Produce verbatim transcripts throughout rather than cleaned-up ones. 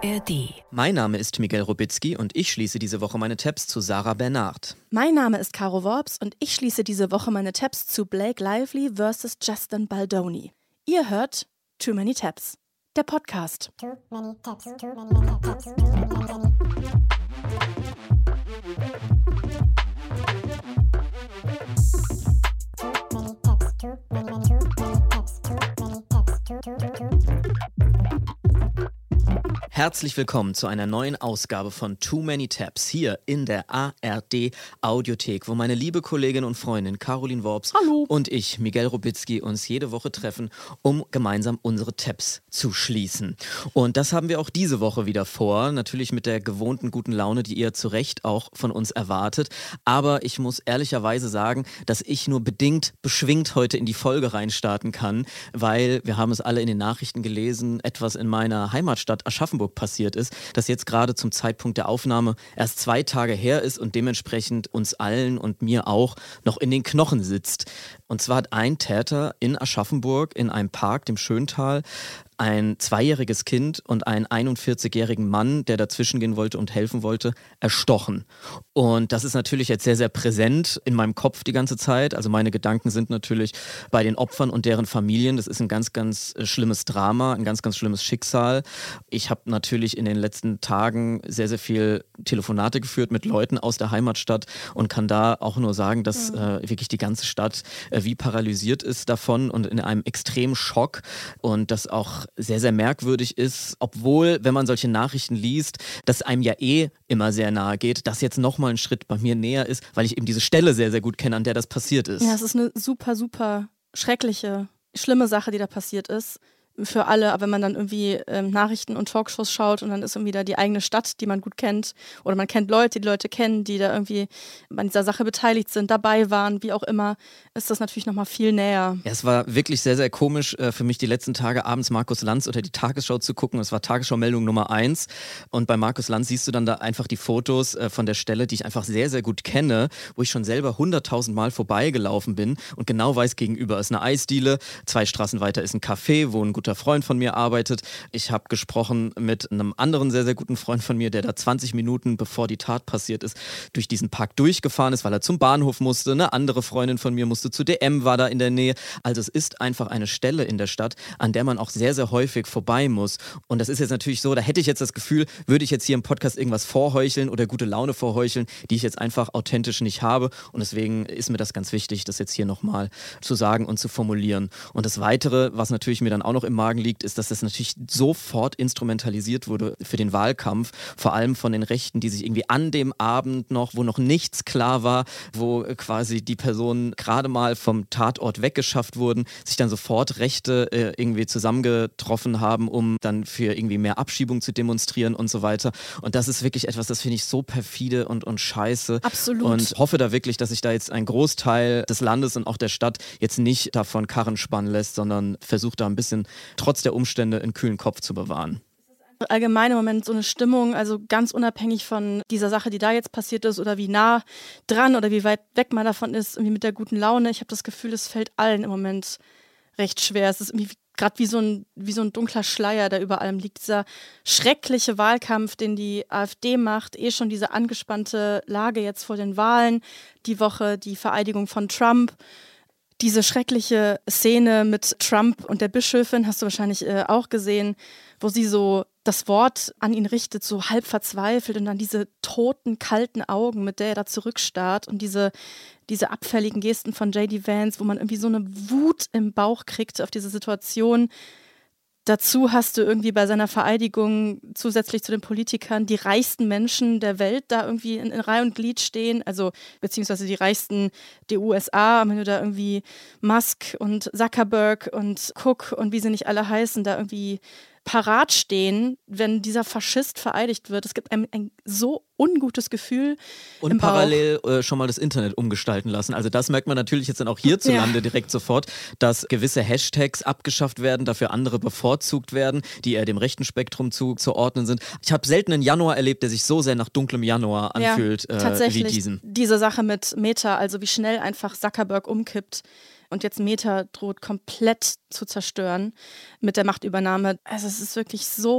R D. Mein Name ist Miguel Robitzky und ich schließe diese Woche meine Tabs zu Sarah Bernhardt. Mein Name ist Caro Worps und ich schließe diese Woche meine Tabs zu Blake Lively versus Justin Baldoni. Ihr hört Too Many Tabs, der Podcast. Too many tabs, too many tabs, too many, many. Too many tabs, too many, many, too many tabs, too many tabs, too, too, too, too. Herzlich willkommen zu einer neuen Ausgabe von Too Many Tabs hier in der A R D Audiothek, wo meine liebe Kollegin und Freundin Caroline Worps Hallo. und ich, Miguel Robitzky, uns jede Woche treffen, um gemeinsam unsere Tabs zu schließen. Und das haben wir auch diese Woche wieder vor, natürlich mit der gewohnten guten Laune, die ihr zu Recht auch von uns erwartet. Aber ich muss ehrlicherweise sagen, dass ich nur bedingt beschwingt heute in die Folge reinstarten kann, weil wir haben es alle in den Nachrichten gelesen, etwas in meiner Heimatstadt Aschaffenburg passiert ist, das jetzt gerade zum Zeitpunkt der Aufnahme erst zwei Tage her ist und dementsprechend uns allen und mir auch noch in den Knochen sitzt. Und zwar hat ein Täter in Aschaffenburg in einem Park, dem Schöntal, ein zweijähriges Kind und einen einundvierzigjährigen Mann, der dazwischen gehen wollte und helfen wollte, erstochen. Und das ist natürlich jetzt sehr, sehr präsent in meinem Kopf die ganze Zeit. Also meine Gedanken sind natürlich bei den Opfern und deren Familien. Das ist ein ganz, ganz schlimmes Drama, ein ganz, ganz schlimmes Schicksal. Ich habe natürlich in den letzten Tagen sehr, sehr viel Telefonate geführt mit Leuten aus der Heimatstadt und kann da auch nur sagen, dass Mhm. äh, wirklich die ganze Stadt äh, wie paralysiert ist davon und in einem extremen Schock und das auch sehr, sehr merkwürdig ist, obwohl, wenn man solche Nachrichten liest, das einem ja eh immer sehr nahe geht, dass jetzt nochmal ein Schritt bei mir näher ist, weil ich eben diese Stelle sehr, sehr gut kenne, an der das passiert ist. Ja, es ist eine super, super schreckliche, schlimme Sache, die da passiert ist. Für alle, aber wenn man dann irgendwie ähm, Nachrichten und Talkshows schaut und dann ist irgendwie da die eigene Stadt, die man gut kennt oder man kennt Leute, die Leute kennen, die da irgendwie an dieser Sache beteiligt sind, dabei waren, wie auch immer, ist das natürlich nochmal viel näher. Ja, es war wirklich sehr, sehr komisch äh, für mich die letzten Tage abends Markus Lanz oder die Tagesschau zu gucken. Es war Tagesschau-Meldung Nummer eins und bei Markus Lanz siehst du dann da einfach die Fotos äh, von der Stelle, die ich einfach sehr, sehr gut kenne, wo ich schon selber hunderttausend Mal vorbeigelaufen bin und genau weiß, gegenüber ist eine Eisdiele, zwei Straßen weiter ist ein Café, wo ein guter Freund von mir arbeitet. Ich habe gesprochen mit einem anderen sehr, sehr guten Freund von mir, der da zwanzig Minuten bevor die Tat passiert ist, durch diesen Park durchgefahren ist, weil er zum Bahnhof musste. Eine andere Freundin von mir musste zu D M, war da in der Nähe. Also es ist einfach eine Stelle in der Stadt, an der man auch sehr, sehr häufig vorbei muss. Und das ist jetzt natürlich so, da hätte ich jetzt das Gefühl, würde ich jetzt hier im Podcast irgendwas vorheucheln oder gute Laune vorheucheln, die ich jetzt einfach authentisch nicht habe. Und deswegen ist mir das ganz wichtig, das jetzt hier nochmal zu sagen und zu formulieren. Und das Weitere, was natürlich mir dann auch noch im Magen liegt, ist, dass das natürlich sofort instrumentalisiert wurde für den Wahlkampf, vor allem von den Rechten, die sich irgendwie an dem Abend noch, wo noch nichts klar war, wo quasi die Personen gerade mal vom Tatort weggeschafft wurden, sich dann sofort Rechte äh, irgendwie zusammengetroffen haben, um dann für irgendwie mehr Abschiebung zu demonstrieren und so weiter. Und das ist wirklich etwas, das finde ich so perfide und, und scheiße. Absolut. Und hoffe da wirklich, dass sich da jetzt ein Großteil des Landes und auch der Stadt jetzt nicht davon Karren spannen lässt, sondern versucht da ein bisschen trotz der Umstände einen kühlen Kopf zu bewahren. Allgemein im Moment so eine Stimmung, also ganz unabhängig von dieser Sache, die da jetzt passiert ist oder wie nah dran oder wie weit weg man davon ist, irgendwie mit der guten Laune. Ich habe das Gefühl, es fällt allen im Moment recht schwer. Es ist irgendwie gerade wie so ein, wie so ein dunkler Schleier, der über allem liegt. Dieser schreckliche Wahlkampf, den die AfD macht, eh schon diese angespannte Lage jetzt vor den Wahlen, die Woche, die Vereidigung von Trump. Diese schreckliche Szene mit Trump und der Bischöfin hast du wahrscheinlich äh, auch gesehen, wo sie so das Wort an ihn richtet, so halb verzweifelt und dann diese toten, kalten Augen, mit der er da zurückstarrt und diese, diese abfälligen Gesten von J D Vance, wo man irgendwie so eine Wut im Bauch kriegt auf diese Situation. Dazu hast du irgendwie bei seiner Vereidigung zusätzlich zu den Politikern die reichsten Menschen der Welt da irgendwie in, in Reihe und Glied stehen, also beziehungsweise die reichsten der U S A, wenn du da irgendwie Musk und Zuckerberg und Cook und wie sie nicht alle heißen, da irgendwie parat stehen, wenn dieser Faschist vereidigt wird. Es gibt ein, ein so ungutes Gefühl Und im Bauch. parallel äh, schon mal das Internet umgestalten lassen. Also das merkt man natürlich jetzt dann auch hierzulande Ja. direkt sofort, dass gewisse Hashtags abgeschafft werden, dafür andere bevorzugt werden, die eher dem rechten Spektrum zuzuordnen sind. Ich habe selten einen Januar erlebt, der sich so sehr nach dunklem Januar anfühlt ja, äh, tatsächlich. wie diesen. Diese Sache mit Meta, also wie schnell einfach Zuckerberg umkippt und jetzt Meta droht komplett zu zerstören mit der Machtübernahme. Also es ist wirklich so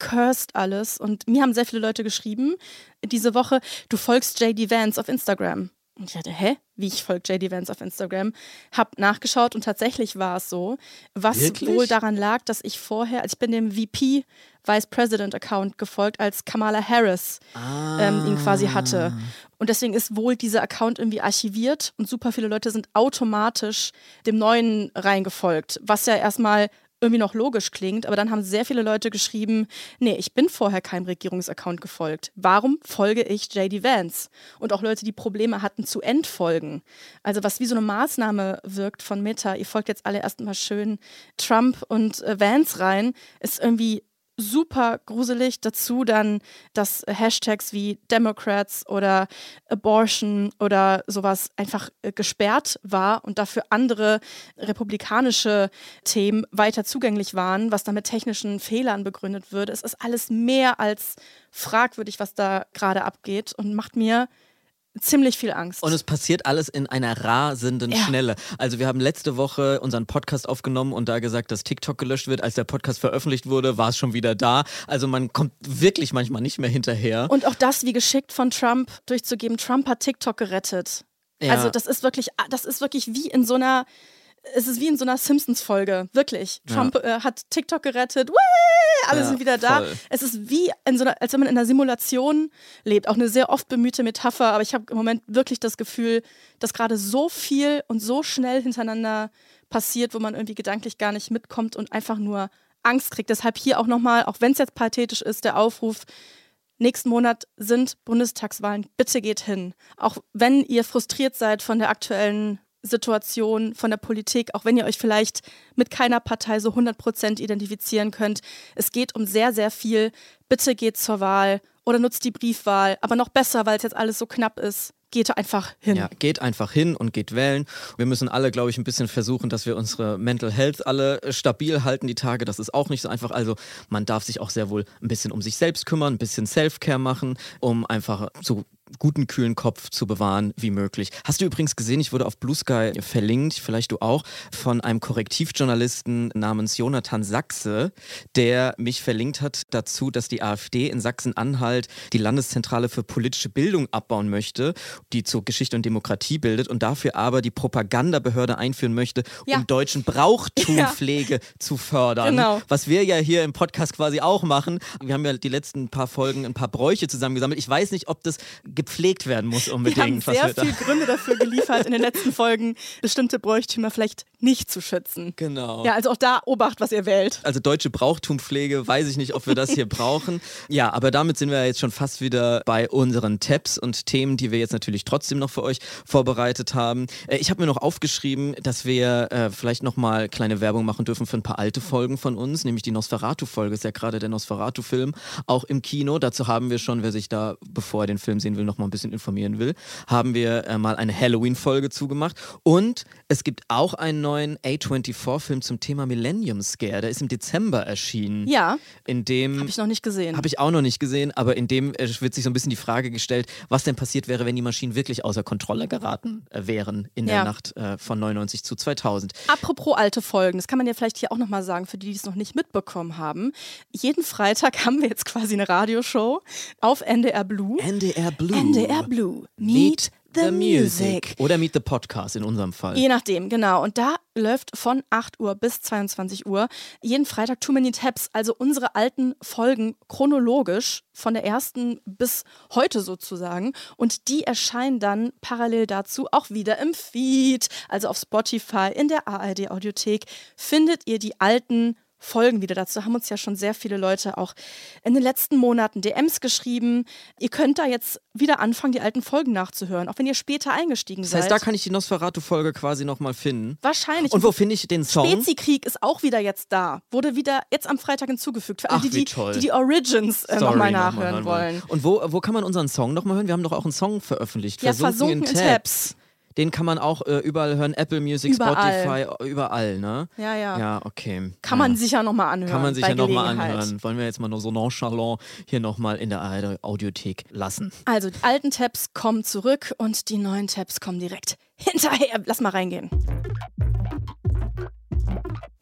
cursed alles. Und mir haben sehr viele Leute geschrieben diese Woche, du folgst J D Vance auf Instagram. Und ich dachte, hä? Wie ich folge J D Vance auf Instagram? Hab nachgeschaut und tatsächlich war es so. Was Wirklich? wohl daran lag, dass ich vorher, also ich bin dem V P Vice President Account gefolgt, als Kamala Harris Ah. ähm, ihn quasi hatte. Und deswegen ist wohl dieser Account irgendwie archiviert und super viele Leute sind automatisch dem neuen reingefolgt, was ja erstmal irgendwie noch logisch klingt, aber dann haben sehr viele Leute geschrieben, nee, ich bin vorher keinem Regierungsaccount gefolgt. Warum folge ich J D Vance? Und auch Leute, die Probleme hatten zu entfolgen. Also was wie so eine Maßnahme wirkt von Meta, ihr folgt jetzt alle erstmal schön Trump und äh, Vance rein, ist irgendwie super gruselig. Dazu dann, dass Hashtags wie Democrats oder Abortion oder sowas einfach äh, gesperrt war und dafür andere republikanische Themen weiter zugänglich waren, was dann mit technischen Fehlern begründet wird. Es ist alles mehr als fragwürdig, was da gerade abgeht und macht mir ziemlich viel Angst. Und es passiert alles in einer rasenden Ja. Schnelle. Also wir haben letzte Woche unseren Podcast aufgenommen und da gesagt, dass TikTok gelöscht wird. Als der Podcast veröffentlicht wurde, war es schon wieder da. Also man kommt wirklich manchmal nicht mehr hinterher. Und auch das, wie geschickt von Trump durchzugeben, Trump hat TikTok gerettet. Ja. Also das ist wirklich, das ist wirklich wie in so einer, es ist wie in so einer Simpsons-Folge, wirklich. Ja. Trump äh, hat TikTok gerettet, Wee! alle Ja, sind wieder da. voll. Es ist wie in so einer, als wenn man in einer Simulation lebt. Auch eine sehr oft bemühte Metapher, aber ich habe im Moment wirklich das Gefühl, dass gerade so viel und so schnell hintereinander passiert, wo man irgendwie gedanklich gar nicht mitkommt und einfach nur Angst kriegt. Deshalb hier auch nochmal, auch wenn es jetzt pathetisch ist, der Aufruf, nächsten Monat sind Bundestagswahlen. Bitte geht hin. Auch wenn ihr frustriert seid von der aktuellen Situation, von der Politik, auch wenn ihr euch vielleicht mit keiner Partei so hundert Prozent identifizieren könnt. Es geht um sehr, sehr viel. Bitte geht zur Wahl oder nutzt die Briefwahl. Aber noch besser, weil es jetzt alles so knapp ist, geht einfach hin. Ja, geht einfach hin und geht wählen. Wir müssen alle, glaube ich, ein bisschen versuchen, dass wir unsere Mental Health alle äh, stabil halten, die Tage. Das ist auch nicht so einfach. Also man darf sich auch sehr wohl ein bisschen um sich selbst kümmern, ein bisschen Self-Care machen, um einfach so guten, kühlen Kopf zu bewahren wie möglich. Hast du übrigens gesehen, ich wurde auf Blue Sky verlinkt, vielleicht du auch, von einem Korrektivjournalisten namens Jonathan Sachse, der mich verlinkt hat dazu, dass die AfD in Sachsen-Anhalt die Landeszentrale für politische Bildung abbauen möchte, die zur Geschichte und Demokratie bildet und dafür aber die Propagandabehörde einführen möchte, Ja. um deutschen Brauchtumpflege zu fördern. Genau. Was wir ja hier im Podcast quasi auch machen. Wir haben ja die letzten paar Folgen ein paar Bräuche zusammengesammelt. Ich weiß nicht, ob das gepflegt werden muss unbedingt. Wir haben was sehr wir da- viele Gründe dafür geliefert, in den letzten Folgen bestimmte Bräuchtümer vielleicht nicht zu schützen. Genau. Ja, also auch da Obacht, was ihr wählt. Also deutsche Brauchtumpflege, weiß ich nicht, ob wir das hier brauchen. Ja, aber damit sind wir jetzt schon fast wieder bei unseren Tabs und Themen, die wir jetzt natürlich trotzdem noch für euch vorbereitet haben. Äh, ich habe mir noch aufgeschrieben, dass wir äh, vielleicht nochmal kleine Werbung machen dürfen für ein paar alte Folgen von uns, nämlich die Nosferatu-Folge, ist ja gerade der Nosferatu-Film, auch im Kino. Dazu haben wir schon, wer sich da, bevor er den Film sehen will, noch mal ein bisschen informieren will, haben wir äh, mal eine Halloween-Folge zugemacht. Und es gibt auch einen neuen A vierundzwanzig-Film zum Thema Millennium Scare. Der ist im Dezember erschienen. Ja, In dem habe ich noch nicht gesehen. habe ich auch noch nicht gesehen, aber in dem äh, wird sich so ein bisschen die Frage gestellt, was denn passiert wäre, wenn die Maschinen wirklich außer Kontrolle geraten äh, wären in der Ja. Nacht äh, von neunundneunzig zu zweitausend. Apropos alte Folgen, das kann man ja vielleicht hier auch nochmal sagen, für die, die es noch nicht mitbekommen haben. Jeden Freitag haben wir jetzt quasi eine Radioshow auf N D R Blue. N D R Blue. N D R Blue. Meet the Music. Oder Meet the Podcast in unserem Fall. Je nachdem, genau. Und da läuft von acht Uhr bis zweiundzwanzig Uhr jeden Freitag Too Many Tabs, also unsere alten Folgen chronologisch von der ersten bis heute sozusagen. Und die erscheinen dann parallel dazu auch wieder im Feed, also auf Spotify, in der A R D Audiothek findet ihr die alten Folgen wieder. Dazu haben uns ja schon sehr viele Leute auch in den letzten Monaten D Ms geschrieben. Ihr könnt da jetzt wieder anfangen, die alten Folgen nachzuhören, auch wenn ihr später eingestiegen Das seid. heißt, da kann ich die Nosferatu-Folge quasi nochmal finden. Wahrscheinlich. Und wo finde ich den Song? Spezikrieg ist auch wieder jetzt da. Wurde wieder jetzt am Freitag hinzugefügt. Für alle, Ach, die, wie die, toll. die die Origins äh, Story nochmal noch mal nachhören hören wollen. Und wo, wo kann man unseren Song nochmal hören? Wir haben doch auch einen Song veröffentlicht. Ja, versunken in Tabs. Den kann man auch äh, überall hören. Apple Music, Überall. Spotify, überall, ne? Ja, ja. Ja, okay. Kann ja. man sicher nochmal anhören. Kann man sich bei ja nochmal Gelegenheit. anhören. Wollen wir jetzt mal nur so nonchalant hier nochmal in der A R D Audiothek lassen. Also, die alten Tabs kommen zurück und die neuen Tabs kommen direkt hinterher. Lass mal reingehen.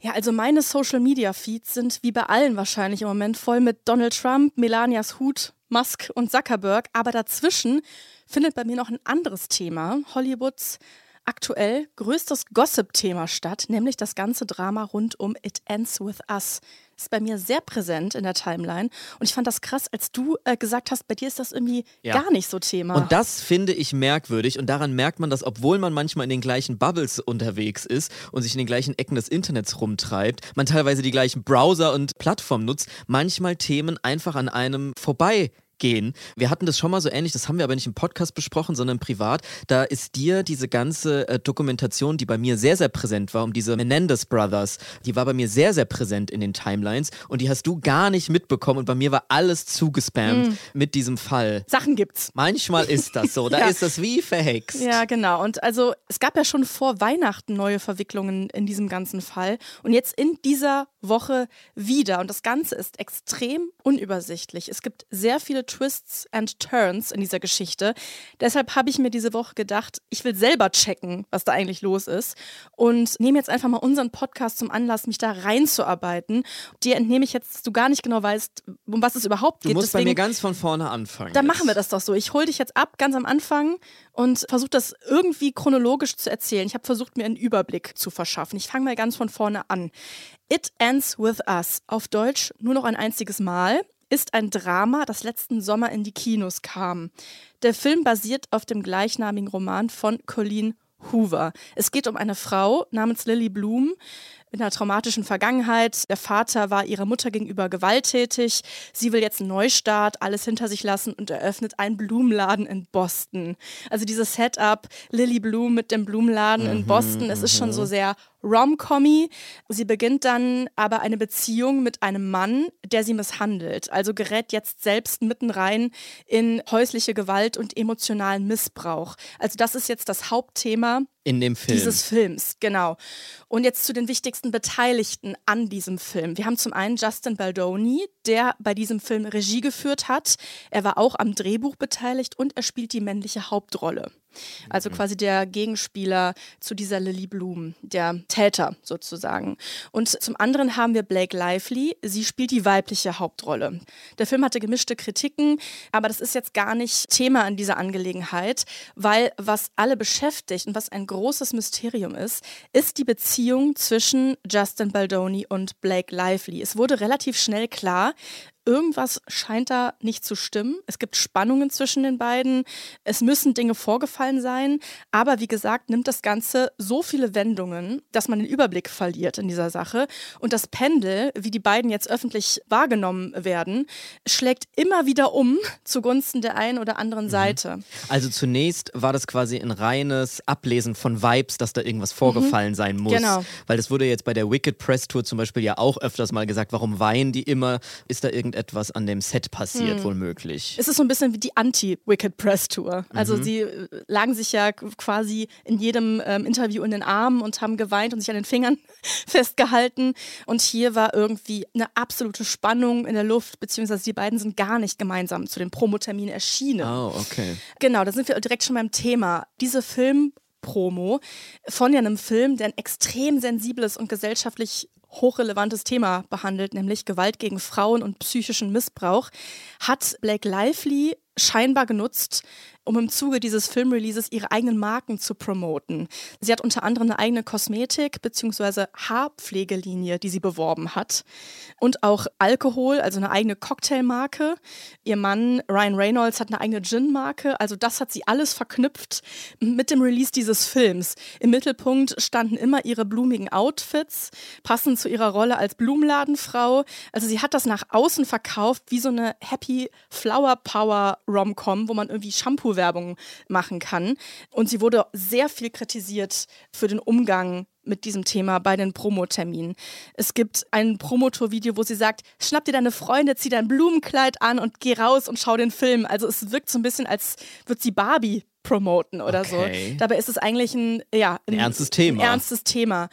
Ja, also meine Social-Media-Feeds sind wie bei allen wahrscheinlich im Moment voll mit Donald Trump, Melanias Hut, Musk und Zuckerberg. Aber dazwischen findet bei mir noch ein anderes Thema, Hollywoods aktuell größtes Gossip-Thema statt, nämlich das ganze Drama rund um It Ends With Us. Ist bei mir sehr präsent in der Timeline und ich fand das krass, als du äh, gesagt hast, bei dir ist das irgendwie Ja. gar nicht so Thema. Und das finde ich merkwürdig und daran merkt man, dass obwohl man manchmal in den gleichen Bubbles unterwegs ist und sich in den gleichen Ecken des Internets rumtreibt, man teilweise die gleichen Browser und Plattformen nutzt, manchmal Themen einfach an einem vorbei gehen. Wir hatten das schon mal so ähnlich, das haben wir aber nicht im Podcast besprochen, sondern privat. Da ist dir diese ganze äh, Dokumentation, die bei mir sehr, sehr präsent war, um diese Menendez Brothers, die war bei mir sehr, sehr präsent in den Timelines und die hast du gar nicht mitbekommen und bei mir war alles zugespammt Mm. mit diesem Fall. Sachen gibt's. Manchmal ist das so, da Ja. ist das wie verhext. Ja, genau. Und also es gab ja schon vor Weihnachten neue Verwicklungen in diesem ganzen Fall. Und jetzt in dieser Woche wieder. Und das Ganze ist extrem unübersichtlich. Es gibt sehr viele Twists and Turns in dieser Geschichte. Deshalb habe ich mir diese Woche gedacht, ich will selber checken, was da eigentlich los ist. Und nehme jetzt einfach mal unseren Podcast zum Anlass, mich da reinzuarbeiten. Dir entnehme ich jetzt, dass du gar nicht genau weißt, um was es überhaupt Du geht. musst bei Deswegen mir ganz von vorne anfangen. Dann jetzt. machen wir das doch so. Ich hole dich jetzt ab, ganz am Anfang und versuche das irgendwie chronologisch zu erzählen. Ich habe versucht, mir einen Überblick zu verschaffen. Ich fange mal ganz von vorne an. It Ends With Us, auf Deutsch nur noch ein einziges Mal, ist ein Drama, das letzten Sommer in die Kinos kam. Der Film basiert auf dem gleichnamigen Roman von Colleen Hoover. Es geht um eine Frau namens Lily Bloom mit einer traumatischen Vergangenheit. Der Vater war ihrer Mutter gegenüber gewalttätig. Sie will jetzt einen Neustart, alles hinter sich lassen und eröffnet einen Blumenladen in Boston. Also dieses Setup, Lily Bloom mit dem Blumenladen in Boston, es ist schon so sehr Rom-Commy. Sie beginnt dann aber eine Beziehung mit einem Mann, der sie misshandelt. Also gerät jetzt selbst mitten rein in häusliche Gewalt und emotionalen Missbrauch. Also das ist jetzt das Hauptthema In dem Film. dieses Films, genau. Und jetzt zu den wichtigsten Beteiligten an diesem Film. Wir haben zum einen Justin Baldoni, der bei diesem Film Regie geführt hat. Er war auch am Drehbuch beteiligt und er spielt die männliche Hauptrolle. Also quasi der Gegenspieler zu dieser Lily Bloom, der Täter sozusagen. Und zum anderen haben wir Blake Lively, sie spielt die weibliche Hauptrolle. Der Film hatte gemischte Kritiken, aber das ist jetzt gar nicht Thema in dieser Angelegenheit, weil was alle beschäftigt und was ein großes Mysterium ist, ist die Beziehung zwischen Justin Baldoni und Blake Lively. Es wurde relativ schnell klar, irgendwas scheint da nicht zu stimmen. Es gibt Spannungen zwischen den beiden. Es müssen Dinge vorgefallen sein. Aber wie gesagt, nimmt das Ganze so viele Wendungen, dass man den Überblick verliert in dieser Sache. Und das Pendel, wie die beiden jetzt öffentlich wahrgenommen werden, schlägt immer wieder um zugunsten der einen oder anderen Seite. Also zunächst war das quasi ein reines Ablesen von Vibes, dass da irgendwas vorgefallen sein muss. Genau. Weil das wurde jetzt bei der Wicked Press Tour zum Beispiel ja auch öfters mal gesagt, warum weinen die immer? Ist da irgendetwas an dem Set passiert, Hm. womöglich? Es ist so ein bisschen wie die Anti-Wicked Press Tour. Also sie äh, lagen sich ja k- quasi in jedem ähm, Interview in den Armen und haben geweint und sich an den Fingern festgehalten. Und hier war irgendwie eine absolute Spannung in der Luft, beziehungsweise die beiden sind gar nicht gemeinsam zu dem Promotermin erschienen. Oh, okay. Genau, da sind wir direkt schon beim Thema. Diese Filmpromo von ja einem Film, der ein extrem sensibles und gesellschaftlich hochrelevantes Thema behandelt, nämlich Gewalt gegen Frauen und psychischen Missbrauch, hat Blake Lively scheinbar genutzt, um im Zuge dieses Filmreleases ihre eigenen Marken zu promoten. Sie hat unter anderem eine eigene Kosmetik- bzw. Haarpflegelinie, die sie beworben hat. Und auch Alkohol, also eine eigene Cocktailmarke. Ihr Mann Ryan Reynolds hat eine eigene Gin-Marke. Also das hat sie alles verknüpft mit dem Release dieses Films. Im Mittelpunkt standen immer ihre blumigen Outfits, passend zu ihrer Rolle als Blumenladenfrau. Also sie hat das nach außen verkauft wie so eine Happy Flower Power Rom-Com, wo man irgendwie Shampoo-Werbung machen kann. Und sie wurde sehr viel kritisiert für den Umgang mit diesem Thema bei den Promoterminen. Es gibt ein Promotour-Video, wo sie sagt, schnapp dir deine Freunde, zieh dein Blumenkleid an und geh raus und schau den Film. Also es wirkt so ein bisschen, als würde sie Barbie promoten oder Okay. so. Dabei ist es eigentlich ein, ja, Ein ernstes Thema. Ein ernstes Thema.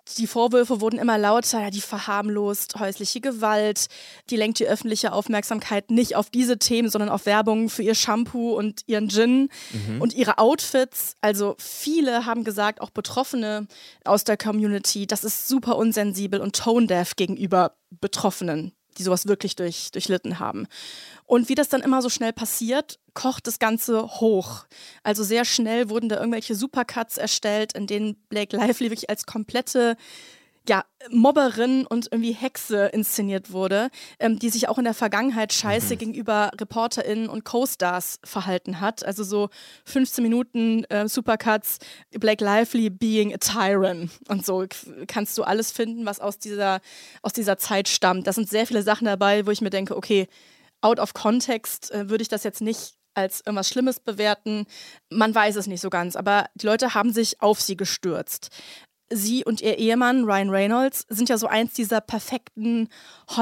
die Vorwürfe wurden immer lauter, ja, die verharmlost häusliche Gewalt, die lenkt die öffentliche Aufmerksamkeit nicht auf diese Themen, sondern auf Werbung für ihr Shampoo und ihren Gin mhm. und ihre Outfits. Also viele haben gesagt, auch Betroffene aus der Community, das ist super unsensibel und tone-deaf gegenüber Betroffenen, die sowas wirklich durch, durchlitten haben. Und wie das dann immer so schnell passiert, kocht das Ganze hoch. Also sehr schnell wurden da irgendwelche Supercuts erstellt, in denen Blake Lively wirklich als komplette ja, Mobberin und irgendwie Hexe inszeniert wurde, ähm, die sich auch in der Vergangenheit scheiße mhm. gegenüber ReporterInnen und Co-Stars verhalten hat. Also so fünfzehn Minuten äh, Supercuts, Blake Lively being a tyrant und so kannst du alles finden, was aus dieser, aus dieser Zeit stammt. Da sind sehr viele Sachen dabei, wo ich mir denke, okay, out of context äh, würde ich das jetzt nicht als irgendwas Schlimmes bewerten. Man weiß es nicht so ganz, aber die Leute haben sich auf sie gestürzt. Sie und ihr Ehemann Ryan Reynolds sind ja so eins dieser perfekten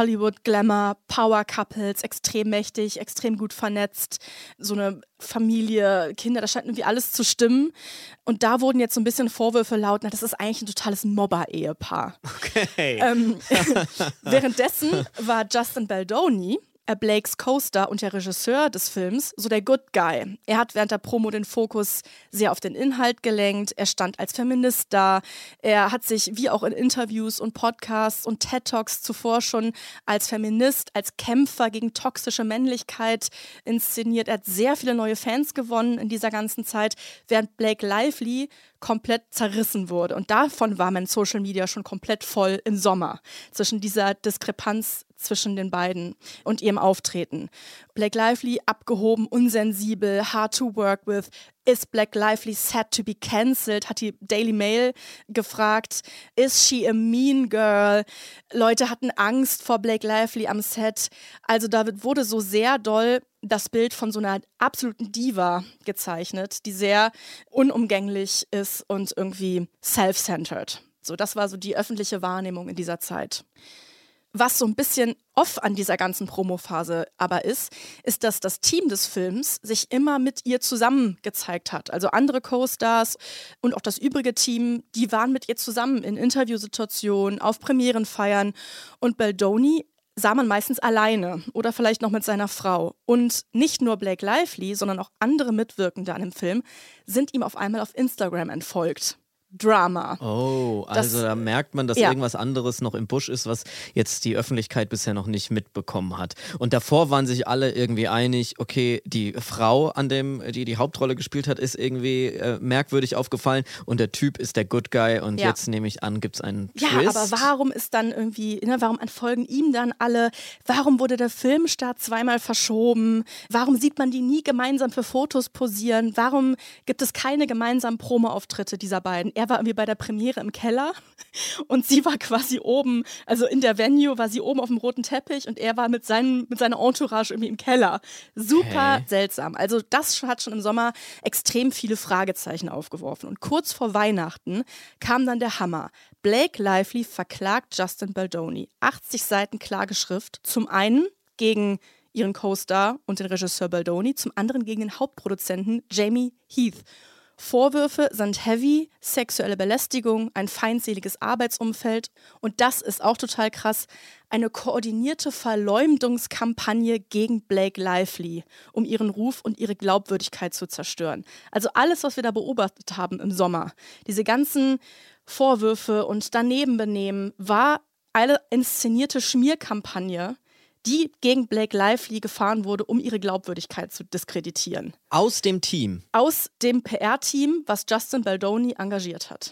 Hollywood-Glamour-Power-Couples, extrem mächtig, extrem gut vernetzt, so eine Familie, Kinder, da scheint irgendwie alles zu stimmen. Und da wurden jetzt so ein bisschen Vorwürfe laut, na, das ist eigentlich ein totales Mobber-Ehepaar. Okay. Ähm, währenddessen war Justin Baldoni, Blakes Co-Star und der Regisseur des Films, so der Good Guy. Er hat während der Promo den Fokus sehr auf den Inhalt gelenkt. Er stand als Feminist da. Er hat sich wie auch in Interviews und Podcasts und TED-Talks zuvor schon als Feminist, als Kämpfer gegen toxische Männlichkeit inszeniert. Er hat sehr viele neue Fans gewonnen in dieser ganzen Zeit, während Blake Lively komplett zerrissen wurde. Und davon war mein Social Media schon komplett voll im Sommer, zwischen dieser Diskrepanz zwischen den beiden und ihrem Auftreten. Blake Lively abgehoben, unsensibel, hard to work with. Is Blake Lively set to be cancelled? Hat die Daily Mail gefragt. Is she a mean girl? Leute hatten Angst vor Blake Lively am Set. Also da wurde so sehr doll das Bild von so einer absoluten Diva gezeichnet, die sehr unumgänglich ist und irgendwie self-centered. So, das war so die öffentliche Wahrnehmung in dieser Zeit. Was so ein bisschen off an dieser ganzen Promophase aber ist, ist, dass das Team des Films sich immer mit ihr zusammen gezeigt hat. Also andere Co-Stars und auch das übrige Team, die waren mit ihr zusammen in Interviewsituationen, auf Premierenfeiern. Und Baldoni sah man meistens alleine oder vielleicht noch mit seiner Frau. Und nicht nur Blake Lively, sondern auch andere Mitwirkende an dem Film sind ihm auf einmal auf Instagram entfolgt. Drama. Oh, also das, da merkt man, dass ja. irgendwas anderes noch im Busch ist, was jetzt die Öffentlichkeit bisher noch nicht mitbekommen hat. Und davor waren sich alle irgendwie einig, okay, die Frau, an dem, die die Hauptrolle gespielt hat, ist irgendwie äh, merkwürdig aufgefallen und der Typ ist der Good Guy und ja. jetzt nehme ich an, gibt es einen ja, Twist. Ja, aber warum ist dann irgendwie, ne, warum entfolgen ihm dann alle? Warum wurde der Filmstart zweimal verschoben? Warum sieht man die nie gemeinsam für Fotos posieren? Warum gibt es keine gemeinsamen Promo-Auftritte dieser beiden? Er war irgendwie bei der Premiere im Keller und sie war quasi oben, also in der Venue war sie oben auf dem roten Teppich und er war mit, seinen, mit seiner Entourage irgendwie im Keller. Super okay. seltsam. Also das hat schon im Sommer extrem viele Fragezeichen aufgeworfen. Und kurz vor Weihnachten kam dann der Hammer. Blake Lively verklagt Justin Baldoni. achtzig Seiten Klageschrift. Zum einen gegen ihren Co-Star und den Regisseur Baldoni, zum anderen gegen den Hauptproduzenten Jamie Heath. Vorwürfe sind heavy, sexuelle Belästigung, ein feindseliges Arbeitsumfeld und das ist auch total krass, eine koordinierte Verleumdungskampagne gegen Blake Lively, um ihren Ruf und ihre Glaubwürdigkeit zu zerstören. Also alles, was wir da beobachtet haben im Sommer, diese ganzen Vorwürfe und Danebenbenehmen, war eine inszenierte Schmierkampagne, die gegen Blake Lively gefahren wurde, um ihre Glaubwürdigkeit zu diskreditieren. Aus dem Team? Aus dem P R-Team, was Justin Baldoni engagiert hat.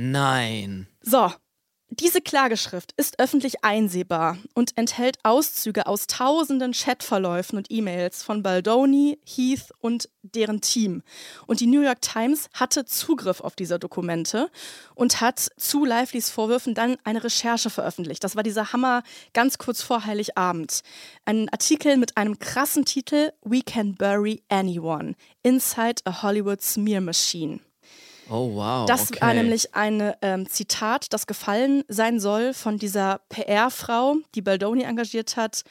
Nein. So, diese Klageschrift ist öffentlich einsehbar und enthält Auszüge aus tausenden Chatverläufen und E-Mails von Baldoni, Heath und deren Team. Und die New York Times hatte Zugriff auf diese Dokumente und hat zu Livelys Vorwürfen dann eine Recherche veröffentlicht. Das war dieser Hammer ganz kurz vor Heiligabend. Ein Artikel mit einem krassen Titel We Can Bury Anyone. Inside a Hollywood Smear Machine. Oh wow, Das okay. war nämlich ein ähm, Zitat, das gefallen sein soll von dieser P R-Frau, die Baldoni engagiert hat,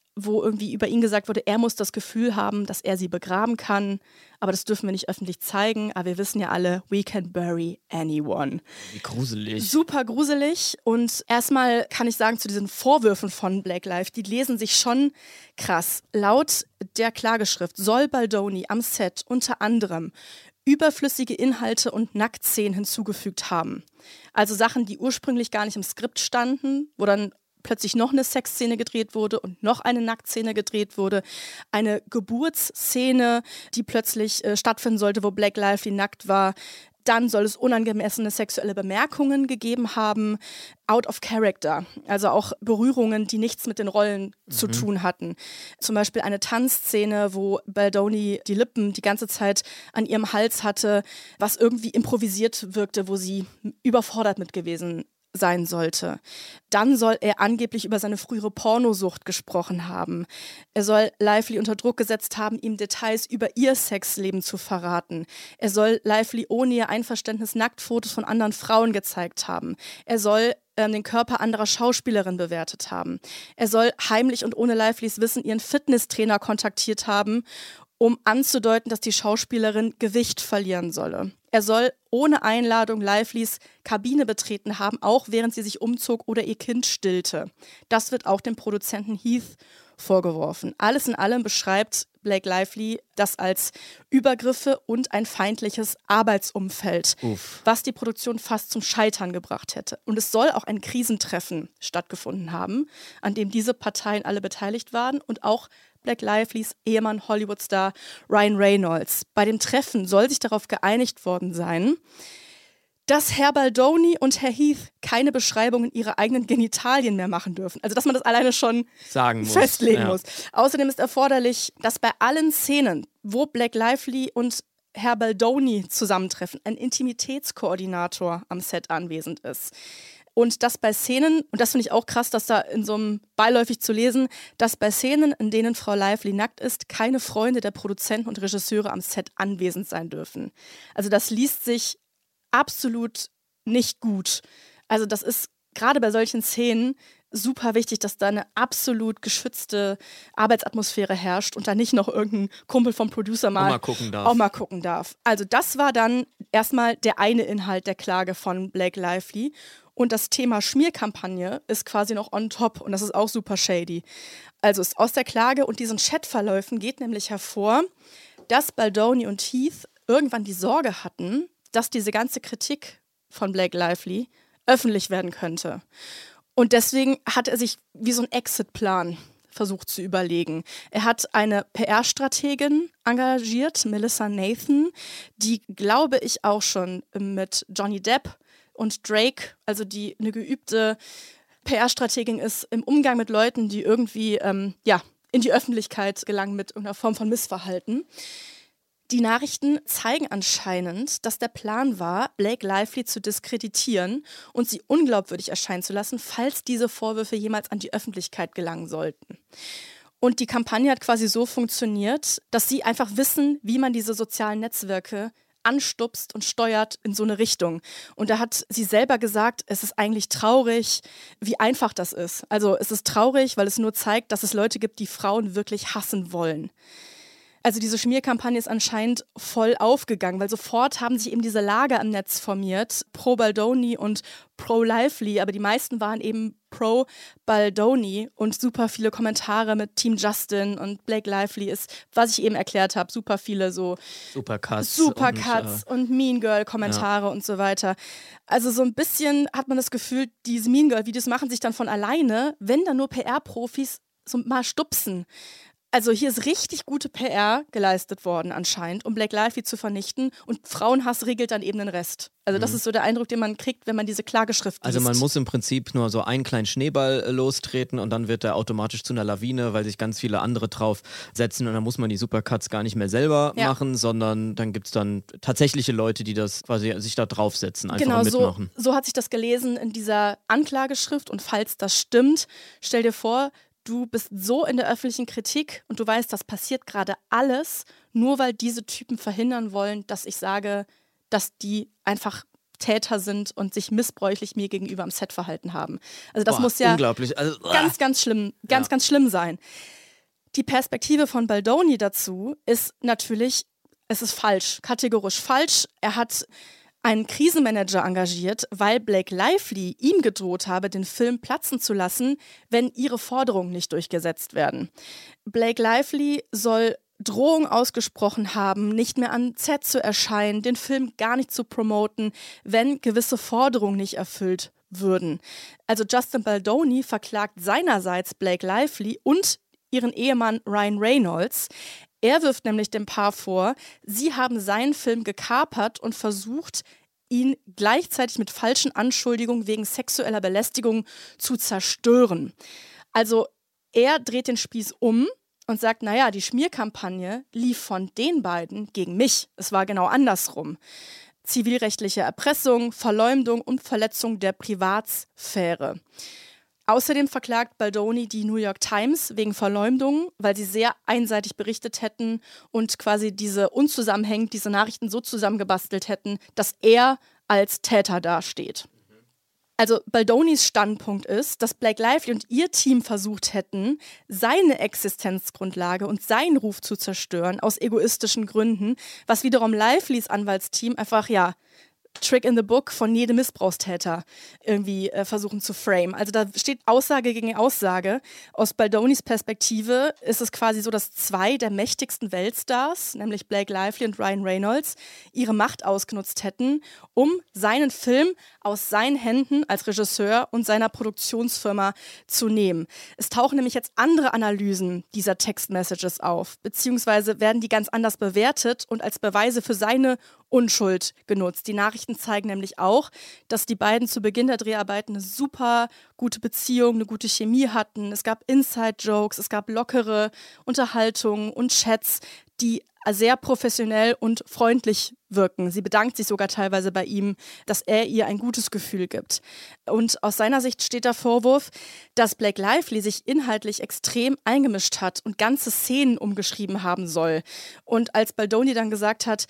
wo irgendwie über ihn gesagt wurde, er muss das Gefühl haben, dass er sie begraben kann. Aber das dürfen wir nicht öffentlich zeigen. Aber wir wissen ja alle, we can bury anyone. Wie gruselig. Super gruselig. Und erstmal kann ich sagen, zu diesen Vorwürfen von Blake Lively, die lesen sich schon krass. Laut der Klageschrift soll Baldoni am Set unter anderem überflüssige Inhalte und Nacktszenen hinzugefügt haben. Also Sachen, die ursprünglich gar nicht im Skript standen, wo dann plötzlich noch eine Sexszene gedreht wurde und noch eine Nacktszene gedreht wurde. Eine Geburtsszene, die plötzlich äh, stattfinden sollte, wo Blake Lively nackt war. Dann soll es unangemessene sexuelle Bemerkungen gegeben haben, out of character, also auch Berührungen, die nichts mit den Rollen mhm. zu tun hatten. Zum Beispiel eine Tanzszene, wo Baldoni die Lippen die ganze Zeit an ihrem Hals hatte, was irgendwie improvisiert wirkte, wo sie überfordert mit gewesen sein sollte. Dann soll er angeblich über seine frühere Pornosucht gesprochen haben. Er soll Lively unter Druck gesetzt haben, ihm Details über ihr Sexleben zu verraten. Er soll Lively ohne ihr Einverständnis Nacktfotos von anderen Frauen gezeigt haben. Er soll ähm, den Körper anderer Schauspielerinnen bewertet haben. Er soll heimlich und ohne Livelys Wissen ihren Fitnesstrainer kontaktiert haben, um anzudeuten, dass die Schauspielerin Gewicht verlieren solle. Er soll ohne Einladung Livelys Kabine betreten haben, auch während sie sich umzog oder ihr Kind stillte. Das wird auch dem Produzenten Heath vorgeworfen. Alles in allem beschreibt Blake Lively das als Übergriffe und ein feindliches Arbeitsumfeld, Uff. was die Produktion fast zum Scheitern gebracht hätte. Und es soll auch ein Krisentreffen stattgefunden haben, an dem diese Parteien alle beteiligt waren und auch Blake Livelys Ehemann Hollywoodstar Ryan Reynolds. Bei dem Treffen soll sich darauf geeinigt worden sein, dass Herr Baldoni und Herr Heath keine Beschreibungen ihrer eigenen Genitalien mehr machen dürfen. Also dass man das alleine schon sagen muss. festlegen ja. muss. Außerdem ist erforderlich, dass bei allen Szenen, wo Blake Lively und Herr Baldoni zusammentreffen, ein Intimitätskoordinator am Set anwesend ist. Und dass bei Szenen, und das finde ich auch krass, dass da in so einem beiläufig zu lesen, dass bei Szenen, in denen Frau Lively nackt ist, keine Freunde der Produzenten und Regisseure am Set anwesend sein dürfen. Also das liest sich absolut nicht gut. Also das ist gerade bei solchen Szenen super wichtig, dass da eine absolut geschützte Arbeitsatmosphäre herrscht und da nicht noch irgendein Kumpel vom Producer mal, auch mal gucken darf. Auch mal gucken darf. Also das war dann erstmal der eine Inhalt der Klage von Blake Lively. Und das Thema Schmierkampagne ist quasi noch on top und das ist auch super shady. Also ist aus der Klage und diesen Chatverläufen geht nämlich hervor, dass Baldoni und Heath irgendwann die Sorge hatten, dass diese ganze Kritik von Blake Lively öffentlich werden könnte. Und deswegen hat er sich wie so ein Exit-Plan versucht zu überlegen. Er hat eine P R-Strategin engagiert, Melissa Nathan, die, glaube ich, auch schon mit Johnny Depp und Drake, also die eine geübte P R-Strategin ist im Umgang mit Leuten, die irgendwie ähm, ja, in die Öffentlichkeit gelangen mit irgendeiner Form von Missverhalten. Die Nachrichten zeigen anscheinend, dass der Plan war, Blake Lively zu diskreditieren und sie unglaubwürdig erscheinen zu lassen, falls diese Vorwürfe jemals an die Öffentlichkeit gelangen sollten. Und die Kampagne hat quasi so funktioniert, dass sie einfach wissen, wie man diese sozialen Netzwerke anstupst und steuert in so eine Richtung. Und da hat sie selber gesagt, es ist eigentlich traurig, wie einfach das ist. Also es ist traurig, weil es nur zeigt, dass es Leute gibt, die Frauen wirklich hassen wollen. Also diese Schmierkampagne ist anscheinend voll aufgegangen, weil sofort haben sich eben diese Lager im Netz formiert, pro Baldoni und pro Lively, aber die meisten waren eben pro Baldoni und super viele Kommentare mit Team Justin und Blake Lively ist, was ich eben erklärt habe, super viele so Supercuts, Supercuts und, äh, und Mean Girl Kommentare ja. und so weiter. Also so ein bisschen hat man das Gefühl, diese Mean Girl Videos machen sich dann von alleine, wenn dann nur P R-Profis so mal stupsen. Also hier ist richtig gute P R geleistet worden anscheinend, um Blake Lively zu vernichten und Frauenhass regelt dann eben den Rest. Also das mhm. ist so der Eindruck, den man kriegt, wenn man diese Klageschrift liest. Also man muss im Prinzip nur so einen kleinen Schneeball äh, lostreten und dann wird er automatisch zu einer Lawine, weil sich ganz viele andere drauf setzen und dann muss man die Supercuts gar nicht mehr selber ja. machen, sondern dann gibt es dann tatsächliche Leute, die das quasi sich da draufsetzen, einfach genau, mitmachen. So, so hat sich das gelesen in dieser Anklageschrift und falls das stimmt, stell dir vor, du bist so in der öffentlichen Kritik und du weißt, das passiert gerade alles, nur weil diese Typen verhindern wollen, dass ich sage, dass die einfach Täter sind und sich missbräuchlich mir gegenüber am Set verhalten haben. Also das Boah, muss ja unglaublich. Also, ganz, ganz schlimm, ganz, ja. ganz schlimm sein. Die Perspektive von Baldoni dazu ist natürlich, es ist falsch, kategorisch falsch. Er hat einen Krisenmanager engagiert, weil Blake Lively ihm gedroht habe, den Film platzen zu lassen, wenn ihre Forderungen nicht durchgesetzt werden. Blake Lively soll Drohung ausgesprochen haben, nicht mehr an Set zu erscheinen, den Film gar nicht zu promoten, wenn gewisse Forderungen nicht erfüllt würden. Also Justin Baldoni verklagt seinerseits Blake Lively und ihren Ehemann Ryan Reynolds. Er wirft nämlich dem Paar vor, sie haben seinen Film gekapert und versucht, ihn gleichzeitig mit falschen Anschuldigungen wegen sexueller Belästigung zu zerstören. Also er dreht den Spieß um und sagt, naja, die Schmierkampagne lief von den beiden gegen mich. Es war genau andersrum. Zivilrechtliche Erpressung, Verleumdung und Verletzung der Privatsphäre. Außerdem verklagt Baldoni die New York Times wegen Verleumdung, weil sie sehr einseitig berichtet hätten und quasi diese unzusammenhängend, diese Nachrichten so zusammengebastelt hätten, dass er als Täter dasteht. Also Baldonis Standpunkt ist, dass Blake Lively und ihr Team versucht hätten, seine Existenzgrundlage und seinen Ruf zu zerstören aus egoistischen Gründen, was wiederum Livelys Anwaltsteam einfach, ja, Trick in the Book von jedem Missbrauchstäter irgendwie äh, versuchen zu frame. Also da steht Aussage gegen Aussage. Aus Baldonis Perspektive ist es quasi so, dass zwei der mächtigsten Weltstars, nämlich Blake Lively und Ryan Reynolds, ihre Macht ausgenutzt hätten, um seinen Film aus seinen Händen als Regisseur und seiner Produktionsfirma zu nehmen. Es tauchen nämlich jetzt andere Analysen dieser Textmessages auf, beziehungsweise werden die ganz anders bewertet und als Beweise für seine Unschuld genutzt. Die Nachrichten zeigen nämlich auch, dass die beiden zu Beginn der Dreharbeiten eine super gute Beziehung, eine gute Chemie hatten. Es gab Inside-Jokes, es gab lockere Unterhaltungen und Chats, die sehr professionell und freundlich wirken. Sie bedankt sich sogar teilweise bei ihm, dass er ihr ein gutes Gefühl gibt. Und aus seiner Sicht steht der Vorwurf, dass Blake Lively sich inhaltlich extrem eingemischt hat und ganze Szenen umgeschrieben haben soll. Und als Baldoni dann gesagt hat,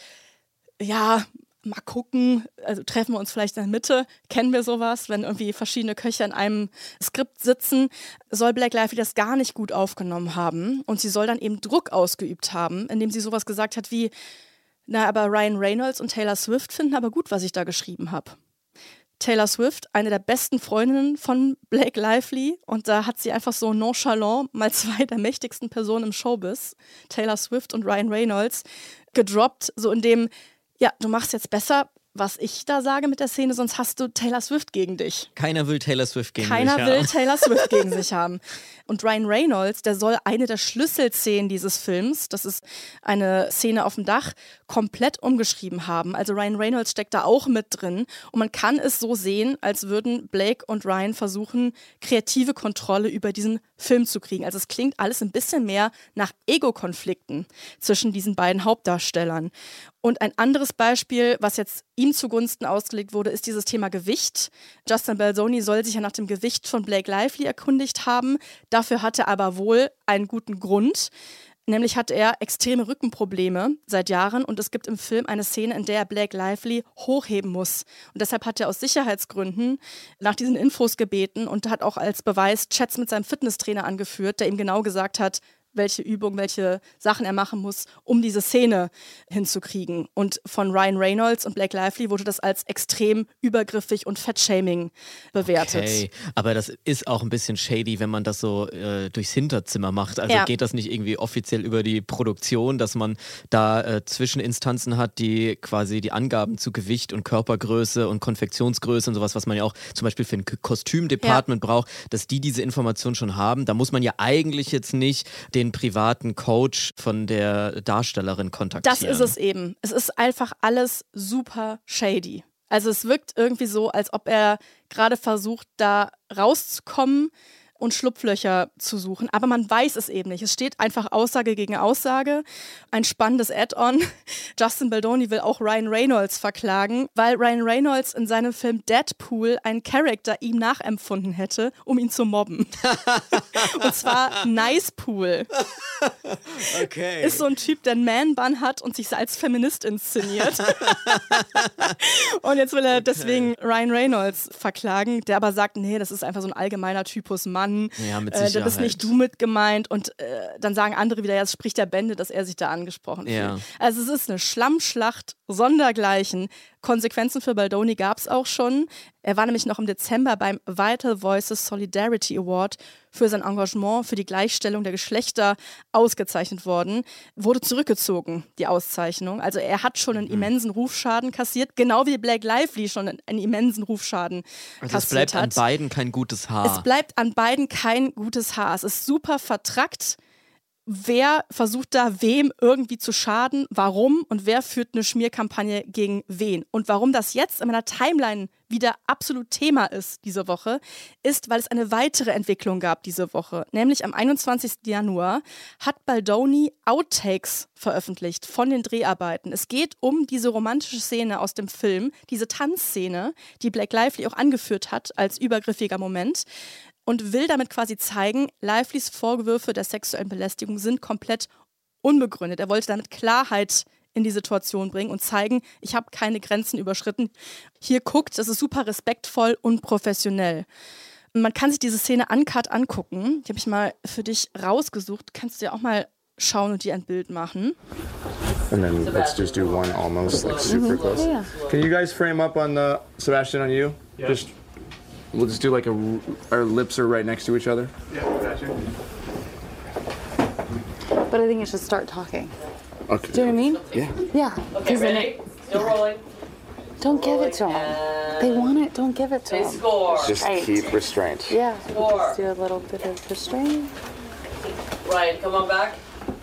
ja, mal gucken, also treffen wir uns vielleicht in der Mitte, kennen wir sowas, wenn irgendwie verschiedene Köche in einem Skript sitzen, soll Blake Lively das gar nicht gut aufgenommen haben und sie soll dann eben Druck ausgeübt haben, indem sie sowas gesagt hat wie, na, aber Ryan Reynolds und Taylor Swift finden aber gut, was ich da geschrieben habe. Taylor Swift, eine der besten Freundinnen von Blake Lively, und da hat sie einfach so nonchalant mal zwei der mächtigsten Personen im Showbiz, Taylor Swift und Ryan Reynolds, gedroppt, so in dem, ja, du machst jetzt besser, was ich da sage mit der Szene, sonst hast du Taylor Swift gegen dich. Keiner will Taylor Swift gegen Keiner sich will haben. Taylor Swift gegen sich haben. Und Ryan Reynolds, der soll eine der Schlüsselszenen dieses Films, das ist eine Szene auf dem Dach, komplett umgeschrieben haben. Also Ryan Reynolds steckt da auch mit drin. Und man kann es so sehen, als würden Blake und Ryan versuchen, kreative Kontrolle über diesen Film zu kriegen. Also es klingt alles ein bisschen mehr nach Ego-Konflikten zwischen diesen beiden Hauptdarstellern. Und ein anderes Beispiel, was jetzt ihm zugunsten ausgelegt wurde, ist dieses Thema Gewicht. Justin Baldoni soll sich ja nach dem Gewicht von Blake Lively erkundigt haben. Dafür hatte er aber wohl einen guten Grund. Nämlich hatte er extreme Rückenprobleme seit Jahren und es gibt im Film eine Szene, in der er Blake Lively hochheben muss. Und deshalb hat er aus Sicherheitsgründen nach diesen Infos gebeten und hat auch als Beweis Chats mit seinem Fitnesstrainer angeführt, der ihm genau gesagt hat, welche Übungen, welche Sachen er machen muss, um diese Szene hinzukriegen. Und von Ryan Reynolds und Blake Lively wurde das als extrem übergriffig und Fettshaming bewertet. Okay, aber das ist auch ein bisschen shady, wenn man das so äh, durchs Hinterzimmer macht. Also ja. Geht das nicht irgendwie offiziell über die Produktion, dass man da äh, Zwischeninstanzen hat, die quasi die Angaben zu Gewicht und Körpergröße und Konfektionsgröße und sowas, was man ja auch zum Beispiel für ein Kostümdepartment ja. braucht, dass die diese Information schon haben. Da muss man ja eigentlich jetzt nicht den den privaten Coach von der Darstellerin kontaktieren. Das ist es eben. Es ist einfach alles super shady. Also es wirkt irgendwie so, als ob er gerade versucht, da rauszukommen und Schlupflöcher zu suchen. Aber man weiß es eben nicht. Es steht einfach Aussage gegen Aussage. Ein spannendes Add-on. Justin Baldoni will auch Ryan Reynolds verklagen, weil Ryan Reynolds in seinem Film Deadpool einen Charakter ihm nachempfunden hätte, um ihn zu mobben. Und zwar Nice Pool. Okay. Ist so ein Typ, der einen Man-Bun hat und sich als Feminist inszeniert. Und jetzt will er Okay. deswegen Ryan Reynolds verklagen, der aber sagt, nee, das ist einfach so ein allgemeiner Typus Mann. Ja, mit äh, da Sicherheit. bist nicht du mit gemeint. Und äh, dann sagen andere wieder, ja, es spricht der Bände, dass er sich da angesprochen fühlt. Ja. Also es ist eine Schlammschlacht sondergleichen. Konsequenzen für Baldoni gab es auch schon. Er war nämlich noch im Dezember beim Vital Voices Solidarity Award für sein Engagement für die Gleichstellung der Geschlechter ausgezeichnet worden. Wurde zurückgezogen, die Auszeichnung. Also er hat schon einen Mhm. immensen Rufschaden kassiert, genau wie Blake Lively schon einen, einen immensen Rufschaden Also es kassiert bleibt hat. an beiden kein gutes Haar. Es bleibt an beiden kein gutes Haar. Es ist super vertrackt. Wer versucht da wem irgendwie zu schaden, warum und wer führt eine Schmierkampagne gegen wen. Und warum das jetzt in meiner Timeline wieder absolut Thema ist diese Woche, ist, weil es eine weitere Entwicklung gab diese Woche. Nämlich am einundzwanzigsten Januar hat Baldoni Outtakes veröffentlicht von den Dreharbeiten. Es geht um diese romantische Szene aus dem Film, diese Tanzszene, die Blake Lively auch angeführt hat als übergriffiger Moment. Und will damit quasi zeigen, Livelys Vorwürfe der sexuellen Belästigung sind komplett unbegründet. Er wollte damit Klarheit in die Situation bringen und zeigen, ich habe keine Grenzen überschritten. Hier guckt, das ist super respektvoll und professionell. Man kann sich diese Szene uncut angucken. Die habe ich mal für dich rausgesucht. Kannst du ja auch mal schauen und dir ein Bild machen. And then let's just do one almost like super close. Yeah. Can you guys frame up on the Sebastian on you? Just we'll just do like a our lips are right next to each other. But I think you should start talking. Okay. Do you know what I mean? Yeah. Yeah. Okay, ready? Still rolling. Don't give it to them. They want it. Don't give it to They them. score. Just Right. keep restraint. Yeah. Four. Just do a little bit of restraint. Ryan, come on back.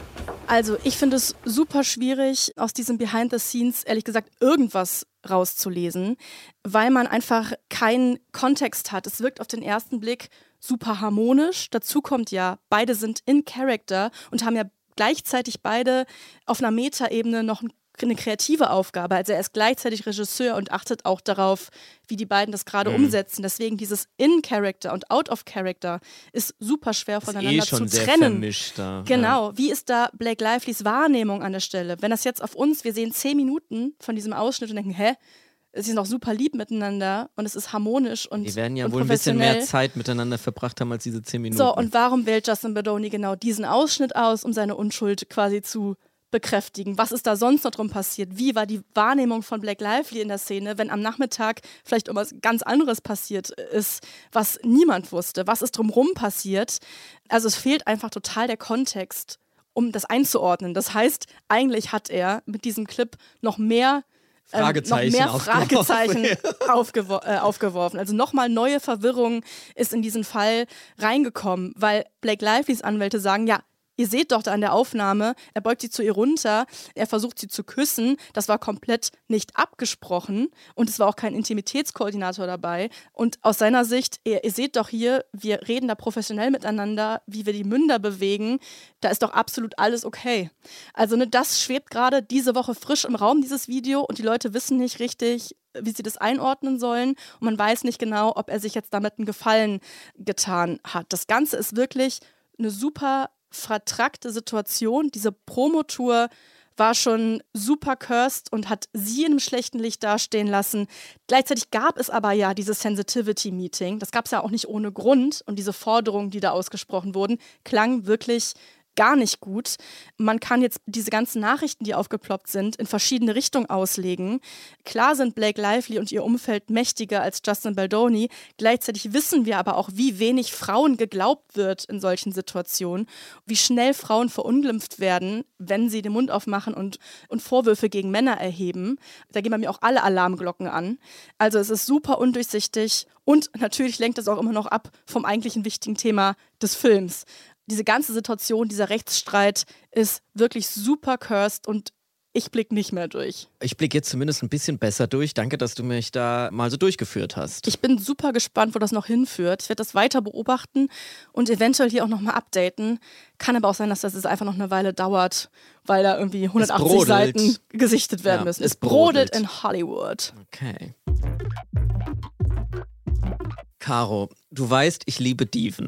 Also ich finde es super schwierig, aus diesem Behind the Scenes ehrlich gesagt irgendwas rauszulesen, weil man einfach keinen Kontext hat. Es wirkt auf den ersten Blick super harmonisch. Dazu kommt ja, beide sind in Character und haben ja gleichzeitig beide auf einer Metaebene noch eine kreative Aufgabe. Also er ist gleichzeitig Regisseur und achtet auch darauf, wie die beiden das gerade Mhm. umsetzen. Deswegen dieses In-Character und Out-of-Character ist super schwer ist voneinander eh schon zu sehr trennen. vermischt da. Genau, wie ist da Blake Livelys Wahrnehmung an der Stelle? Wenn das jetzt auf uns, wir sehen zehn Minuten von diesem Ausschnitt und denken, hä, es ist noch super lieb miteinander und es ist harmonisch und Die werden ja und wohl ein bisschen mehr professionell. Zeit miteinander verbracht haben als diese zehn Minuten. So, und warum wählt Justin Baldoni genau diesen Ausschnitt aus, um seine Unschuld quasi zu bekräftigen? Was ist da sonst noch drum passiert? Wie war die Wahrnehmung von Blake Lively in der Szene, wenn am Nachmittag vielleicht irgendwas ganz anderes passiert ist, was niemand wusste? Was ist drumherum passiert? Also es fehlt einfach total der Kontext, um das einzuordnen. Das heißt, eigentlich hat er mit diesem Clip noch mehr ähm, noch Fragezeichen mehr aufgeworfen. Fragezeichen aufgewo äh, aufgeworfen. Also nochmal neue Verwirrung ist in diesen Fall reingekommen, weil Blake Livelys Anwälte sagen, ja, ihr seht doch da an der Aufnahme, er beugt sie zu ihr runter, er versucht sie zu küssen, das war komplett nicht abgesprochen und es war auch kein Intimitätskoordinator dabei. Und aus seiner Sicht, ihr, ihr seht doch hier, wir reden da professionell miteinander, wie wir die Münder bewegen, da ist doch absolut alles okay. Also ne, das schwebt gerade diese Woche frisch im Raum, dieses Video, und die Leute wissen nicht richtig, wie sie das einordnen sollen, und man weiß nicht genau, ob er sich jetzt damit einen Gefallen getan hat. Das Ganze ist wirklich eine super vertrackte Situation. Diese Promotour war schon super cursed und hat sie in einem schlechten Licht dastehen lassen. Gleichzeitig gab es aber ja dieses Sensitivity-Meeting. Das gab es ja auch nicht ohne Grund. Und diese Forderungen, die da ausgesprochen wurden, klangen wirklich gar nicht gut. Man kann jetzt diese ganzen Nachrichten, die aufgeploppt sind, in verschiedene Richtungen auslegen. Klar sind Blake Lively und ihr Umfeld mächtiger als Justin Baldoni. Gleichzeitig wissen wir aber auch, wie wenig Frauen geglaubt wird in solchen Situationen, wie schnell Frauen verunglimpft werden, wenn sie den Mund aufmachen und, und Vorwürfe gegen Männer erheben. Da gehen bei mir auch alle Alarmglocken an. Also es ist super undurchsichtig und natürlich lenkt es auch immer noch ab vom eigentlichen wichtigen Thema des Films. Diese ganze Situation, dieser Rechtsstreit ist wirklich super cursed und ich blicke nicht mehr durch. Ich blicke jetzt zumindest ein bisschen besser durch. Danke, dass du mich da mal so durchgeführt hast. Ich bin super gespannt, wo das noch hinführt. Ich werde das weiter beobachten und eventuell hier auch nochmal updaten. Kann aber auch sein, dass das jetzt einfach noch eine Weile dauert, weil da irgendwie hundertachtzig Seiten gesichtet werden Ja, müssen. es Es brodelt brodelt. in Hollywood. Okay. Caro, du weißt, ich liebe Diven.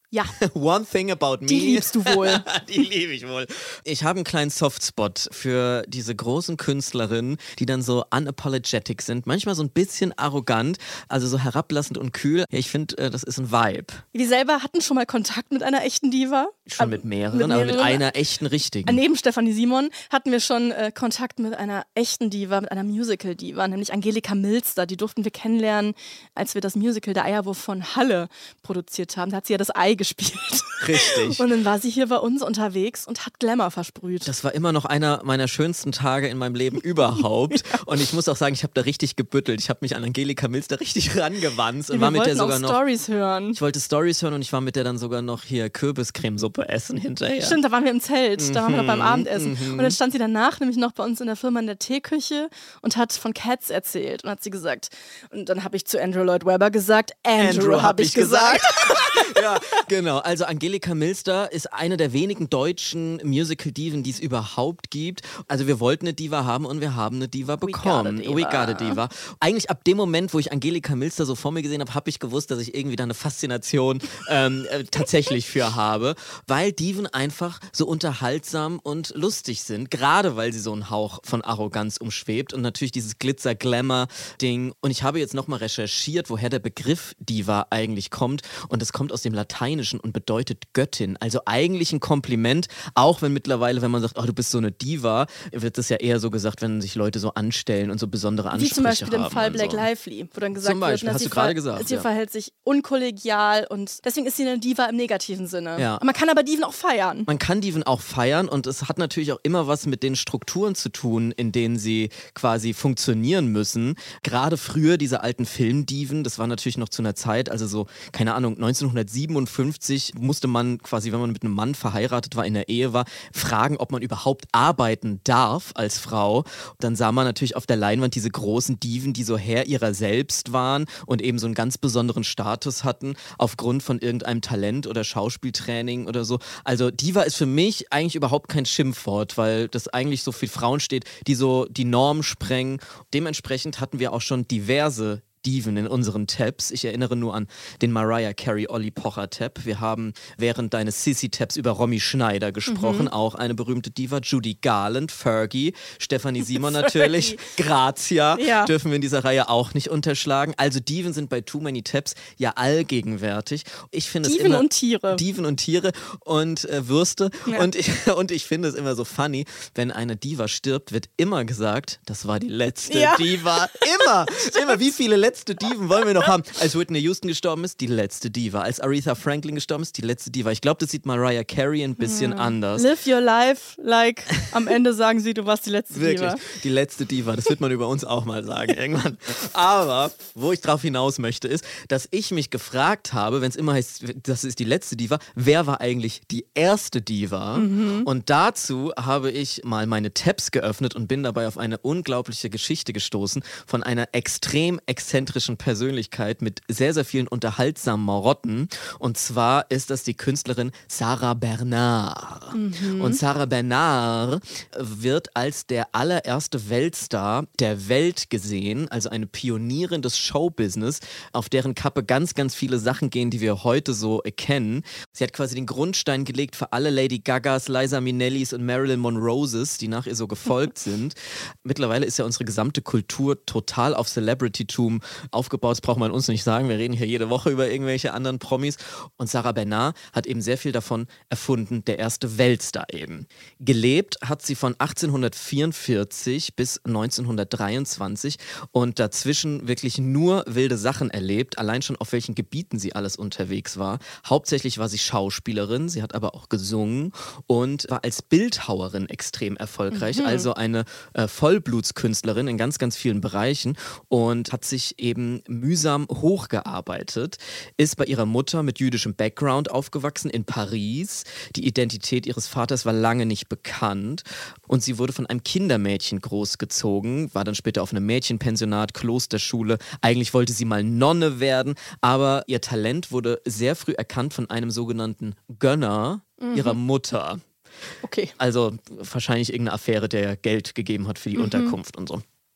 Ja, One Thing About Me. die liebst du wohl. Die liebe ich wohl. Ich habe einen kleinen Softspot für diese großen Künstlerinnen, die dann so unapologetic sind, manchmal so ein bisschen arrogant, also so herablassend und kühl. Ja, ich finde, das ist ein Vibe. Wir selber hatten schon mal Kontakt mit einer echten Diva. Schon mit mehreren, mit aber mit mehreren. einer echten richtigen. Neben Stefanie Simon hatten wir schon äh, Kontakt mit einer echten Diva, mit einer Musical-Diva, nämlich Angelika Milster. Die durften wir kennenlernen, als wir das Musical Der Eierwurf von Halle produziert haben. Da hat sie ja das Ei gespielt. Richtig. Und dann war sie hier bei uns unterwegs und hat Glamour versprüht. Das war immer noch einer meiner schönsten Tage in meinem Leben überhaupt. Ja. Und ich muss auch sagen, ich habe da richtig gebüttelt. Ich habe mich an Angelika Milster richtig rangewanzt. Und ja, wir war mit der sogar auch noch. Storys hören. Ich wollte Storys hören und ich war mit der dann sogar noch hier Kürbiscremesuppe essen hinterher. Stimmt, da waren wir im Zelt. Da waren wir noch beim Abendessen. Mhm. Und dann stand sie danach nämlich noch bei uns in der Firma in der Teeküche und hat von Cats erzählt. Und hat sie gesagt. Und dann habe ich zu Andrew Lloyd Webber gesagt, Andrew, Andrew habe hab ich ich gesagt. Ja, genau. Also Angelika Milster ist eine der wenigen deutschen Musical-Diven, die es überhaupt gibt. Also wir wollten eine Diva haben und wir haben eine Diva bekommen. We got a Diva. We got a Diva. Eigentlich ab dem Moment, wo ich Angelika Milster so vor mir gesehen habe, habe ich gewusst, dass ich irgendwie da eine Faszination ähm, äh, tatsächlich für habe, weil Diven einfach so unterhaltsam und lustig sind, gerade weil sie so einen Hauch von Arroganz umschwebt und natürlich dieses Glitzer-Glamour-Ding. Und ich habe jetzt nochmal recherchiert, woher der Begriff Diva eigentlich kommt und es kommt aus dem Lateinischen und bedeutet Göttin. Also eigentlich ein Kompliment, auch wenn mittlerweile, wenn man sagt, oh, du bist so eine Diva, wird das ja eher so gesagt, wenn sich Leute so anstellen und so besondere Ansprüche haben. Wie zum Beispiel im Fall Blake so. Lively, wo dann gesagt Zum Beispiel, wird, hast sie, du gerade ver gesagt, sie ja. verhält sich unkollegial und deswegen ist sie eine Diva im negativen Sinne. Ja. Man kann aber Diven auch feiern. Man kann Diven auch feiern und es hat natürlich auch immer was mit den Strukturen zu tun, in denen sie quasi funktionieren müssen. Gerade früher diese alten Filmdiven, das war natürlich noch zu einer Zeit, also so, keine Ahnung, neunzehnhundertsiebenundfünfzig musste man quasi, wenn man mit einem Mann verheiratet war, in der Ehe war, fragen, ob man überhaupt arbeiten darf als Frau. Dann sah man natürlich auf der Leinwand diese großen Diven, die so Herr ihrer selbst waren und eben so einen ganz besonderen Status hatten, aufgrund von irgendeinem Talent oder Schauspieltraining oder so. Also Diva ist für mich eigentlich überhaupt kein Schimpfwort, weil das eigentlich so für Frauen steht, die so die Norm sprengen. Dementsprechend hatten wir auch schon diverse Diven in unseren Tabs. Ich erinnere nur an den Mariah Carey Olli Pocher Tab. Wir haben während deines Sissy Tabs über Romy Schneider gesprochen, mhm. auch eine berühmte Diva. Judy Garland, Fergie, Stefanie Simon natürlich, Grazia ja. dürfen wir in dieser Reihe auch nicht unterschlagen. Also Diven sind bei Too Many Tabs ja allgegenwärtig. Ich finde Diven es immer, und Tiere. Diven und Tiere und äh, Würste. Ja. Und, ich, und ich finde es immer so funny, wenn eine Diva stirbt, wird immer gesagt, das war die letzte ja. Diva. Immer, immer. Wie viele letzte Diven wollen wir noch haben? Als Whitney Houston gestorben ist, die letzte Diva. Als Aretha Franklin gestorben ist, die letzte Diva. Ich glaube, das sieht Mariah Carey ein bisschen hm. anders. Live your life, like am Ende sagen sie, du warst die letzte Wirklich, Diva. Die letzte Diva. Das wird man über uns auch mal sagen irgendwann. Aber, wo ich drauf hinaus möchte, ist, dass ich mich gefragt habe, wenn es immer heißt, das ist die letzte Diva, wer war eigentlich die erste Diva? Mhm. Und dazu habe ich mal meine Tabs geöffnet und bin dabei auf eine unglaubliche Geschichte gestoßen von einer extrem exzentrischen Persönlichkeit mit sehr, sehr vielen unterhaltsamen Marotten. Und zwar ist das die Künstlerin Sarah Bernard. Mhm. Und Sarah Bernard wird als der allererste Weltstar der Welt gesehen, also eine Pionierin des Showbusiness, auf deren Kappe ganz, ganz viele Sachen gehen, die wir heute so erkennen. Sie hat quasi den Grundstein gelegt für alle Lady Gagas, Liza Minnellis und Marilyn Monroes, die nach ihr so gefolgt sind. Mittlerweile ist ja unsere gesamte Kultur total auf Celebrity-Tum aufgebaut, das braucht man uns nicht sagen, wir reden hier jede Woche über irgendwelche anderen Promis und Sarah Bernard hat eben sehr viel davon erfunden, der erste Weltstar eben. Gelebt hat sie von achtzehnhundertvierundvierzig bis neunzehnhundertdreiundzwanzig und dazwischen wirklich nur wilde Sachen erlebt, allein schon auf welchen Gebieten sie alles unterwegs war. Hauptsächlich war sie Schauspielerin, sie hat aber auch gesungen und war als Bildhauerin extrem erfolgreich, mhm. also eine äh, Vollblutskünstlerin in ganz, ganz vielen Bereichen und hat sich eben mühsam hochgearbeitet, ist bei ihrer Mutter mit jüdischem Background aufgewachsen in Paris. Die Identität ihres Vaters war lange nicht bekannt und sie wurde von einem Kindermädchen großgezogen, war dann später auf einem Mädchenpensionat, Klosterschule. Eigentlich wollte sie mal Nonne werden, aber ihr Talent wurde sehr früh erkannt von einem sogenannten Gönner mhm. ihrer Mutter. Okay. Also wahrscheinlich irgendeine Affäre, der Geld gegeben hat für die mhm. Unterkunft und so.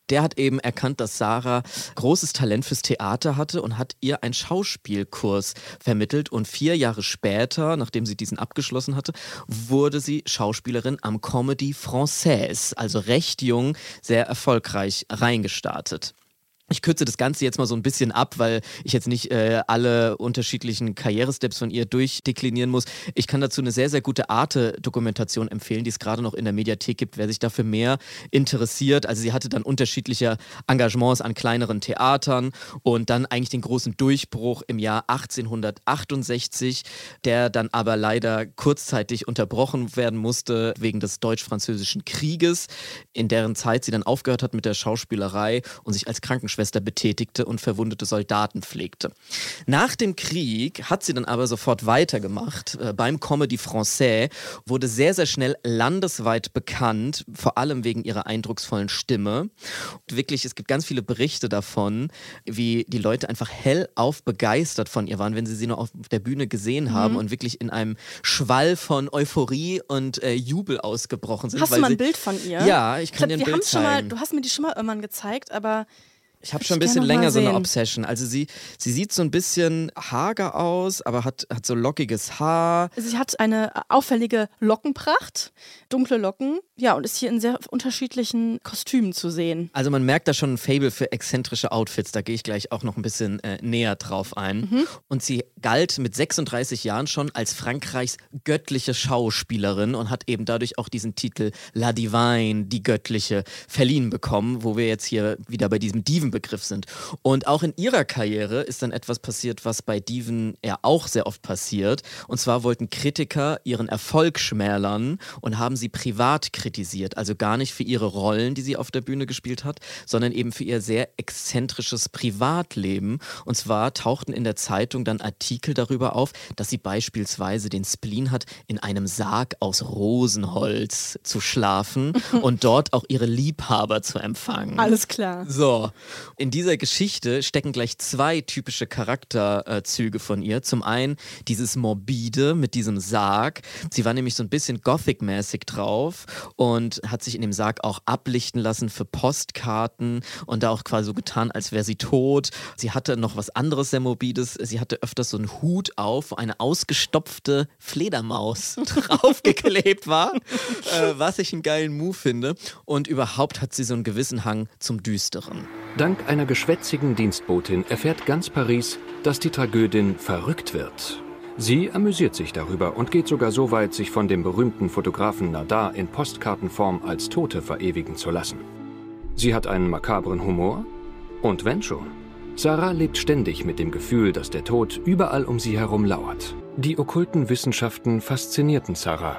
Der hat eben erkannt, dass Sarah großes Talent fürs Theater hatte und hat ihr einen Schauspielkurs vermittelt. Und vier Jahre später, nachdem sie diesen abgeschlossen hatte, wurde sie Schauspielerin am Comédie Française, also recht jung, sehr erfolgreich reingestartet. Ich kürze das Ganze jetzt mal so ein bisschen ab, weil ich jetzt nicht äh, alle unterschiedlichen Karrieresteps von ihr durchdeklinieren muss. Ich kann dazu eine sehr, sehr gute Arte-Dokumentation empfehlen, die es gerade noch in der Mediathek gibt, wer sich dafür mehr interessiert. Also sie hatte dann unterschiedliche Engagements an kleineren Theatern und dann eigentlich den großen Durchbruch im Jahr achtzehnhundertachtundsechzig, der dann aber leider kurzzeitig unterbrochen werden musste wegen des Deutsch-Französischen Krieges, in deren Zeit sie dann aufgehört hat mit der Schauspielerei und sich als Krankenschwester betätigte und verwundete Soldaten pflegte. Nach dem Krieg hat sie dann aber sofort weitergemacht. Äh, beim Comédie Française wurde sehr, sehr schnell landesweit bekannt, vor allem wegen ihrer eindrucksvollen Stimme. Und wirklich, es gibt ganz viele Berichte davon, wie die Leute einfach hellauf begeistert von ihr waren, wenn sie sie nur auf der Bühne gesehen haben mhm. und wirklich in einem Schwall von Euphorie und äh, Jubel ausgebrochen sind. Hast weil du mal sie, ein Bild von ihr? Ja, ich kann ich dir ein glaub, wir Bild schon mal, zeigen. Du hast mir die schon mal irgendwann gezeigt, aber ich habe schon ein bisschen länger so eine Obsession. Also sie, sie sieht so ein bisschen hager aus, aber hat, hat so lockiges Haar. Sie hat eine auffällige Lockenpracht, dunkle Locken, ja, und ist hier in sehr unterschiedlichen Kostümen zu sehen. Also man merkt da schon ein Faible für exzentrische Outfits, da gehe ich gleich auch noch ein bisschen äh, näher drauf ein. Mhm. Und sie galt mit sechsunddreißig Jahren schon als Frankreichs göttliche Schauspielerin und hat eben dadurch auch diesen Titel La Divine, die Göttliche, verliehen bekommen, wo wir jetzt hier wieder bei diesem Diven Begriff sind. Und auch in ihrer Karriere ist dann etwas passiert, was bei Diven ja auch sehr oft passiert. Und zwar wollten Kritiker ihren Erfolg schmälern und haben sie privat kritisiert. Also gar nicht für ihre Rollen, die sie auf der Bühne gespielt hat, sondern eben für ihr sehr exzentrisches Privatleben. Und zwar tauchten in der Zeitung dann Artikel darüber auf, dass sie beispielsweise den Spleen hat, in einem Sarg aus Rosenholz zu schlafen und dort auch ihre Liebhaber zu empfangen. Alles klar. So. In dieser Geschichte stecken gleich zwei typische Charakterzüge von ihr. Zum einen dieses Morbide mit diesem Sarg. Sie war nämlich so ein bisschen Gothic-mäßig drauf und hat sich in dem Sarg auch ablichten lassen für Postkarten und da auch quasi so getan, als wäre sie tot. Sie hatte noch was anderes sehr Morbides. Sie hatte öfters so einen Hut auf, wo eine ausgestopfte Fledermaus draufgeklebt war, äh, was ich einen geilen Move finde. Und überhaupt hat sie so einen gewissen Hang zum Düsteren. Dank einer geschwätzigen Dienstbotin erfährt ganz Paris, dass die Tragödin verrückt wird. Sie amüsiert sich darüber und geht sogar so weit, sich von dem berühmten Fotografen Nadar in Postkartenform als Tote verewigen zu lassen. Sie hat einen makabren Humor? Und wenn schon. Sarah lebt ständig mit dem Gefühl, dass der Tod überall um sie herum lauert. Die okkulten Wissenschaften faszinierten Sarah.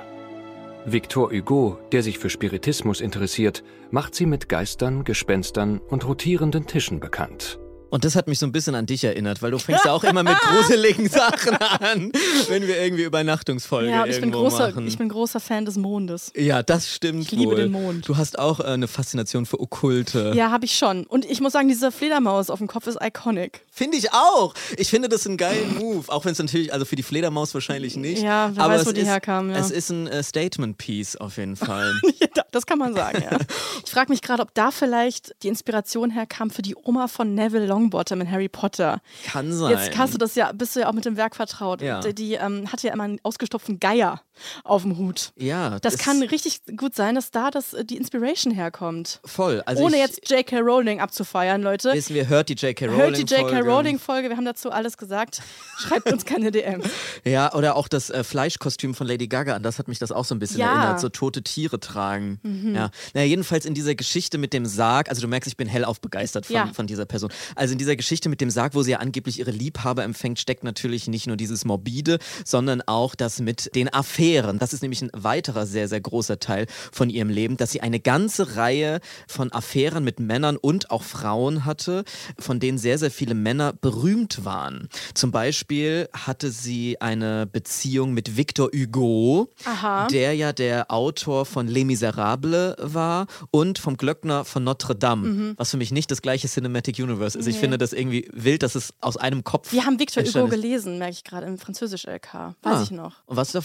Victor Hugo, der sich für Spiritismus interessiert, macht sie mit Geistern, Gespenstern und rotierenden Tischen bekannt. Und das hat mich so ein bisschen an dich erinnert, weil du fängst ja auch immer mit gruseligen Sachen an, wenn wir irgendwie Übernachtungsfolge ja, ich irgendwo bin großer, machen. Ich bin großer Fan des Mondes. Ja, das stimmt. Ich liebe wohl. den Mond. Du hast auch äh, eine Faszination für Okkulte. Ja, habe ich schon. Und ich muss sagen, diese Fledermaus auf dem Kopf ist iconic. Finde ich auch. Ich finde das einen geilen Move. Auch wenn es natürlich, also für die Fledermaus wahrscheinlich nicht. Ja, wer aber weiß, wo es die ist, herkamen. Ja. Es ist ein äh, Statement-Piece auf jeden Fall. Ja, das kann man sagen, ja. Ich frage mich gerade, ob da vielleicht die Inspiration herkam für die Oma von Neville Longbottom in Harry Potter. Kann sein. Jetzt hast du das ja, bist du ja auch mit dem Werk vertraut. Ja. Die, die ähm, hatte ja immer einen ausgestopften Geier auf dem Hut. Ja. Das kann richtig gut sein, dass da das, die Inspiration herkommt. Voll. Also Ohne ich, jetzt J K. Rowling abzufeiern, Leute. Wissen wir, hört die J K. Rowling Hört die J K. Folge. Rowling-Folge, wir haben dazu alles gesagt. Schreibt uns keine D Ms. Ja, oder auch das äh, Fleischkostüm von Lady Gaga, an das hat mich das auch so ein bisschen Ja. erinnert, so tote Tiere tragen. Mhm. Ja. Naja, jedenfalls in dieser Geschichte mit dem Sarg, also du merkst, ich bin hellauf begeistert von, Ja. von dieser Person. Also in dieser Geschichte mit dem Sarg, wo sie ja angeblich ihre Liebhaber empfängt, steckt natürlich nicht nur dieses Morbide, sondern auch das mit den Affären. Das ist nämlich ein weiterer sehr, sehr großer Teil von ihrem Leben, dass sie eine ganze Reihe von Affären mit Männern und auch Frauen hatte, von denen sehr, sehr viele Männer berühmt waren. Zum Beispiel hatte sie eine Beziehung mit Victor Hugo, Aha. der ja der Autor von Les Miserables war und vom Glöckner von Notre Dame, Mhm. was für mich nicht das gleiche Cinematic Universe ist. Ich Nee. finde das irgendwie wild, dass es aus einem Kopf Wir haben Victor Hugo entstanden ist. gelesen, merke ich gerade, im Französisch-L K. Weiß Ah. ich noch. Und was davon von ihm?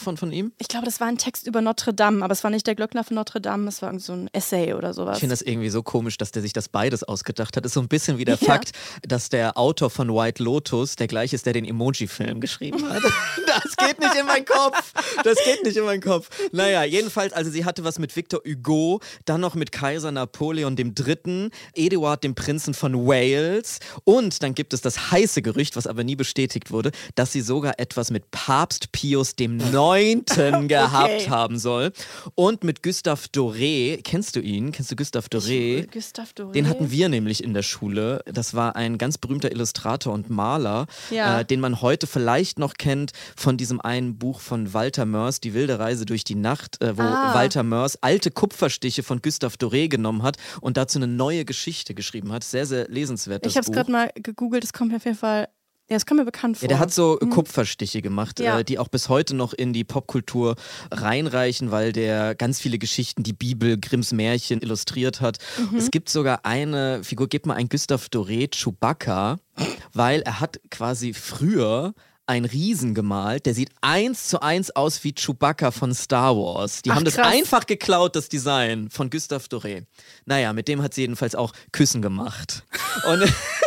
geschrieben? Ich glaube, das war ein Text über Notre Dame, aber es war nicht der Glöckner von Notre Dame, es war irgend so ein Essay oder sowas. Ich finde das irgendwie so komisch, dass der sich das beides ausgedacht hat. Das ist so ein bisschen wie der Ja. Fakt, dass der Autor von White Lotus der gleiche ist, der den Emoji-Film geschrieben hat. Das geht nicht in meinen Kopf. Das geht nicht in meinen Kopf. Naja, jedenfalls, also sie hatte was mit Victor Hugo, dann noch mit Kaiser Napoleon der Dritte, Eduard dem Prinzen von Wales und dann gibt es das heiße Gerücht, was aber nie bestätigt wurde, dass sie sogar etwas mit Papst Pius dem Neunten gehabt Okay. haben soll und mit Gustave Doré. Kennst du ihn? Kennst du Gustave Doré? Gustave Doré. Den hatten wir nämlich in der Schule. Das war ein ganz berühmter Illustrator und Maler, Ja. äh, den man heute vielleicht noch kennt von diesem einen Buch von Walter Mörs, Die wilde Reise durch die Nacht, äh, wo Ah. Walter Mörs alte Kupferstiche von Gustave Doré genommen hat und dazu eine neue Geschichte geschrieben hat. Sehr, sehr lesenswert, das Ich habe es Buch. gerade mal gegoogelt, es kommt mir auf jeden Fall, ja, es kommt mir bekannt vor. Ja, der hat so Kupferstiche gemacht, Ja. äh, die auch bis heute noch in die Popkultur reinreichen, weil der ganz viele Geschichten, die Bibel, Grimms Märchen illustriert hat. Es gibt sogar eine Figur, gib mal ein Gustave Doré, Chewbacca, weil er hat quasi früher einen Riesen gemalt, der sieht eins zu eins aus wie Chewbacca von Star Wars. Die Ach, haben das krass. einfach geklaut, das Design von Gustave Doré. Naja, mit dem hat sie jedenfalls auch Küssen gemacht. Und,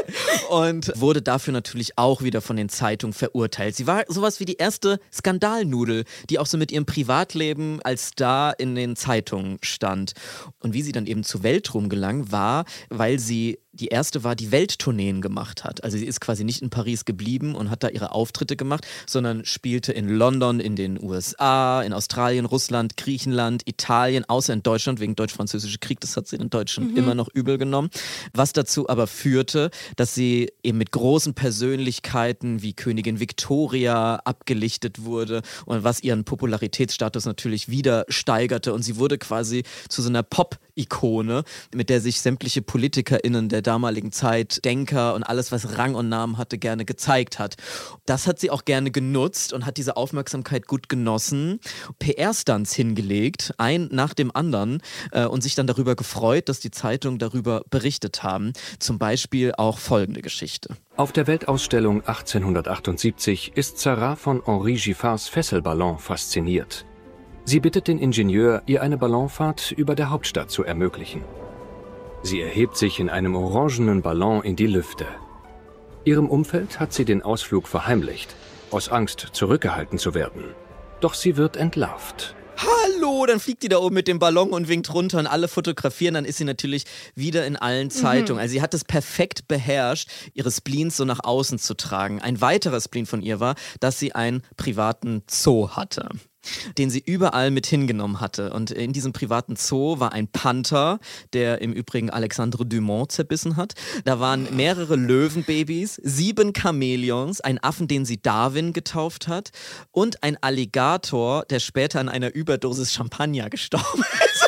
und wurde dafür natürlich auch wieder von den Zeitungen verurteilt. Sie war sowas wie die erste Skandalnudel, die auch so mit ihrem Privatleben als Star in den Zeitungen stand. Und wie sie dann eben zu Weltruhm gelang, war, weil sie die erste war, die Welttourneen gemacht hat. Also sie ist quasi nicht in Paris geblieben und hat da ihre Auftritte gemacht, sondern spielte in London, in den U S A, in Australien, Russland, Griechenland, Italien, außer in Deutschland wegen Deutsch-Französischen Krieg. Das hat sie den Deutschen immer noch übel genommen. Was dazu aber führte, dass sie eben mit großen Persönlichkeiten wie Königin Victoria abgelichtet wurde und was ihren Popularitätsstatus natürlich wieder steigerte. Und sie wurde quasi zu so einer Pop-Ikone, mit der sich sämtliche PolitikerInnen der damaligen Zeit, Denker und alles, was Rang und Namen hatte, gerne gezeigt hat. Das hat sie auch gerne genutzt und hat diese Aufmerksamkeit gut genossen, P R-Stunts hingelegt, ein nach dem anderen äh, und sich dann darüber gefreut, dass die Zeitungen darüber berichtet haben. Zum Beispiel auch folgende Geschichte. Auf der Weltausstellung achtzehnhundertachtundsiebzig ist Sarah von Henri Giffards Fesselballon fasziniert. Sie bittet den Ingenieur, ihr eine Ballonfahrt über der Hauptstadt zu ermöglichen. Sie erhebt sich in einem orangenen Ballon in die Lüfte. Ihrem Umfeld hat sie den Ausflug verheimlicht, aus Angst zurückgehalten zu werden. Doch sie wird entlarvt. Hallo, dann fliegt die da oben mit dem Ballon und winkt runter und alle fotografieren, dann ist sie natürlich wieder in allen Zeitungen. Also sie hat es perfekt beherrscht, ihre Spleens so nach außen zu tragen. Ein weiterer Spleen von ihr war, dass sie einen privaten Zoo hatte, den sie überall mit hingenommen hatte. Und in diesem privaten Zoo war ein Panther, der im Übrigen Alexandre Dumas zerbissen hat. Da waren mehrere Löwenbabys, sieben Chamäleons, ein Affen, den sie Darwin getauft hat und ein Alligator, der später an einer Überdosis Champagner gestorben ist.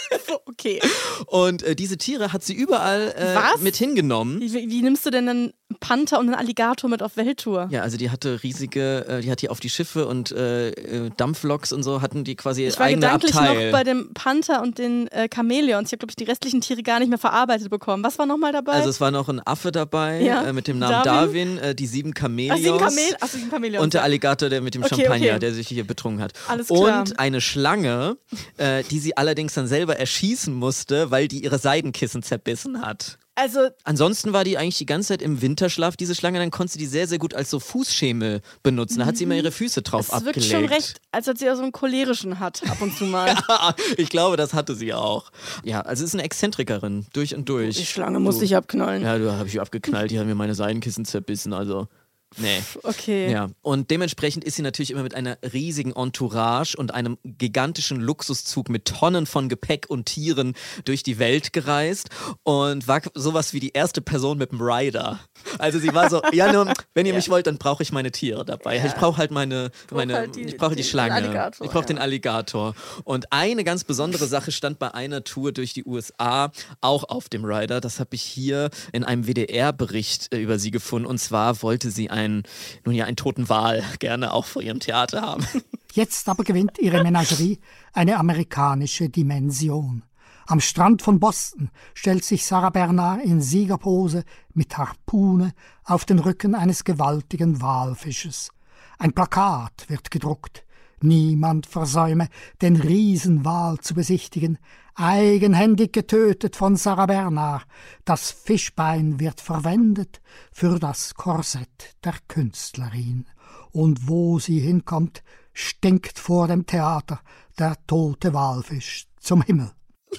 Okay. Und äh, diese Tiere hat sie überall äh, Was? mit hingenommen. Wie, wie nimmst du denn einen Panther und einen Alligator mit auf Welttour? Ja, also die hatte riesige, äh, die hat die auf die Schiffe und äh, äh, Dampfloks und so hatten die quasi Ich war eigene gedanklich Abteil. noch bei dem Panther und den äh, Chamäleons. Ich habe, glaube ich, die restlichen Tiere gar nicht mehr verarbeitet bekommen. Was war nochmal dabei? Also es war noch ein Affe dabei Ja. äh, mit dem Namen Darwin. Darwin, äh, die sieben Ach, Chamäleons sieben Chamel Ach, sieben Chamäleons. und der Alligator, der mit dem Okay, Champagner, okay. der sich hier betrunken hat. Alles klar. Und eine Schlange, äh, die sie allerdings dann selber erschießen musste, weil die ihre Seidenkissen zerbissen hat. Also, Ansonsten war die eigentlich die ganze Zeit im Winterschlaf, diese Schlange, dann konnte sie die sehr, sehr gut als so Fußschemel benutzen. Da hat sie immer ihre Füße drauf es abgelegt. wirkt schon recht, als ob sie ja so einen cholerischen hat, ab und zu mal. Ich glaube, das hatte sie auch. Ja, also es ist eine Exzentrikerin, durch und durch. Die Schlange musste ich abknallen. Ja, da habe ich abgeknallt, die haben mir meine Seidenkissen zerbissen, also nee. Okay. Ja, und dementsprechend ist sie natürlich immer mit einer riesigen Entourage und einem gigantischen Luxuszug mit Tonnen von Gepäck und Tieren durch die Welt gereist und war sowas wie die erste Person mit dem Rider. Also sie war so, ja, nur, wenn ihr mich wollt, dann brauche ich meine Tiere dabei. Ich brauche halt meine, meine halt die- ich brauche die den Schlange. Alligator, ich brauche ja. den Alligator. Und eine ganz besondere Sache stand bei einer Tour durch die U S A auch auf dem Rider. Das habe ich hier in einem W D R-Bericht äh, über sie gefunden. Und zwar wollte sie einen, nun ja, einen toten Wal gerne auch vor ihrem Theater haben. Jetzt aber gewinnt ihre Menagerie eine amerikanische Dimension. Am Strand von Boston stellt sich Sarah Bernard in Siegerpose mit Harpune auf den Rücken eines gewaltigen Walfisches. Ein Plakat wird gedruckt. Niemand versäume, den Riesenwal zu besichtigen, eigenhändig getötet von Sarah Bernard. Das Fischbein wird verwendet für das Korsett der Künstlerin. Und wo sie hinkommt, stinkt vor dem Theater der tote Walfisch zum Himmel.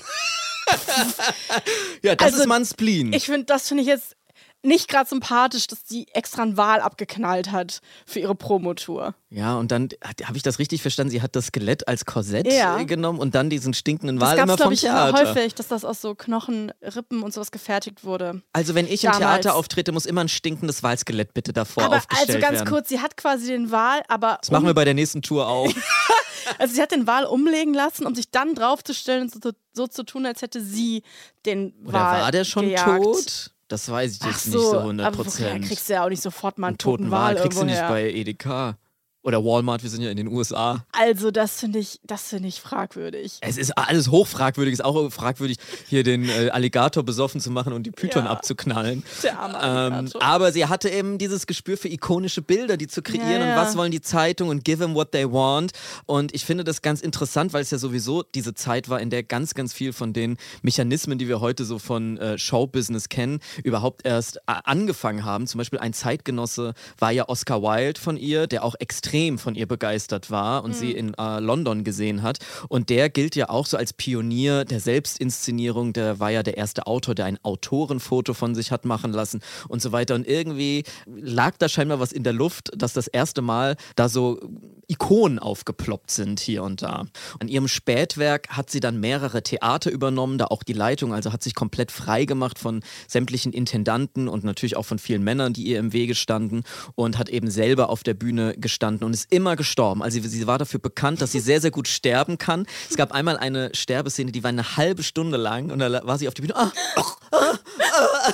Ja, das Also, ist mein Spleen. Ich finde, das finde ich jetzt nicht gerade sympathisch, dass sie extra einen Wal abgeknallt hat für ihre Promotour. Ja, und dann habe ich das richtig verstanden, sie hat das Skelett als Korsett Ja. äh, genommen und dann diesen stinkenden Das Wal gab immer es, glaube vom ich, Theater. häufig, dass das aus so Knochen, Rippen und sowas gefertigt wurde. Also wenn ich im Damals. Theater auftrete, muss immer ein stinkendes Walskelett bitte davor Aber aufgestellt also ganz werden. kurz, sie hat quasi den Wal, aber Das machen wir bei der nächsten Tour auch. also sie hat den Wal umlegen lassen, um sich dann draufzustellen und so, so zu tun, als hätte sie den Oder Wal war der schon gejagt. tot? Das weiß ich Ach jetzt so, nicht so aber hundert woher Prozent. kriegst du ja auch nicht sofort mal einen Einen toten Wal Wal kriegst du nicht irgendwoher. bei Edeka. Oder Walmart, wir sind ja in den U S A. Also das finde ich, das finde ich fragwürdig. Es ist alles hochfragwürdig. Es ist auch fragwürdig, hier den äh, Alligator besoffen zu machen und die Python Ja. abzuknallen. Der arme Ähm, Alligator. aber sie hatte eben dieses Gespür für ikonische Bilder, die zu kreieren Ja, und ja. was wollen die Zeitungen und give them what they want. Und ich finde das ganz interessant, weil es ja sowieso diese Zeit war, in der ganz, ganz viel von den Mechanismen, die wir heute so von äh, Showbusiness kennen, überhaupt erst äh, angefangen haben. Zum Beispiel ein Zeitgenosse war ja Oscar Wilde von ihr, der auch extrem von ihr begeistert war und Mhm. sie in äh, London gesehen hat. Und der gilt ja auch so als Pionier der Selbstinszenierung. Der war ja der erste Autor, der ein Autorenfoto von sich hat machen lassen und so weiter. Und irgendwie lag da scheinbar was in der Luft, dass das erste Mal da so Ikonen aufgeploppt sind hier und da. An ihrem Spätwerk hat sie dann mehrere Theater übernommen, da auch die Leitung, also hat sich komplett frei gemacht von sämtlichen Intendanten und natürlich auch von vielen Männern, die ihr im Wege standen und hat eben selber auf der Bühne gestanden und ist immer gestorben. Also sie war dafür bekannt, dass sie sehr, sehr gut sterben kann. Es gab einmal eine Sterbeszene, die war eine halbe Stunde lang und da war sie auf der Bühne. Ah, ah, ah, ah,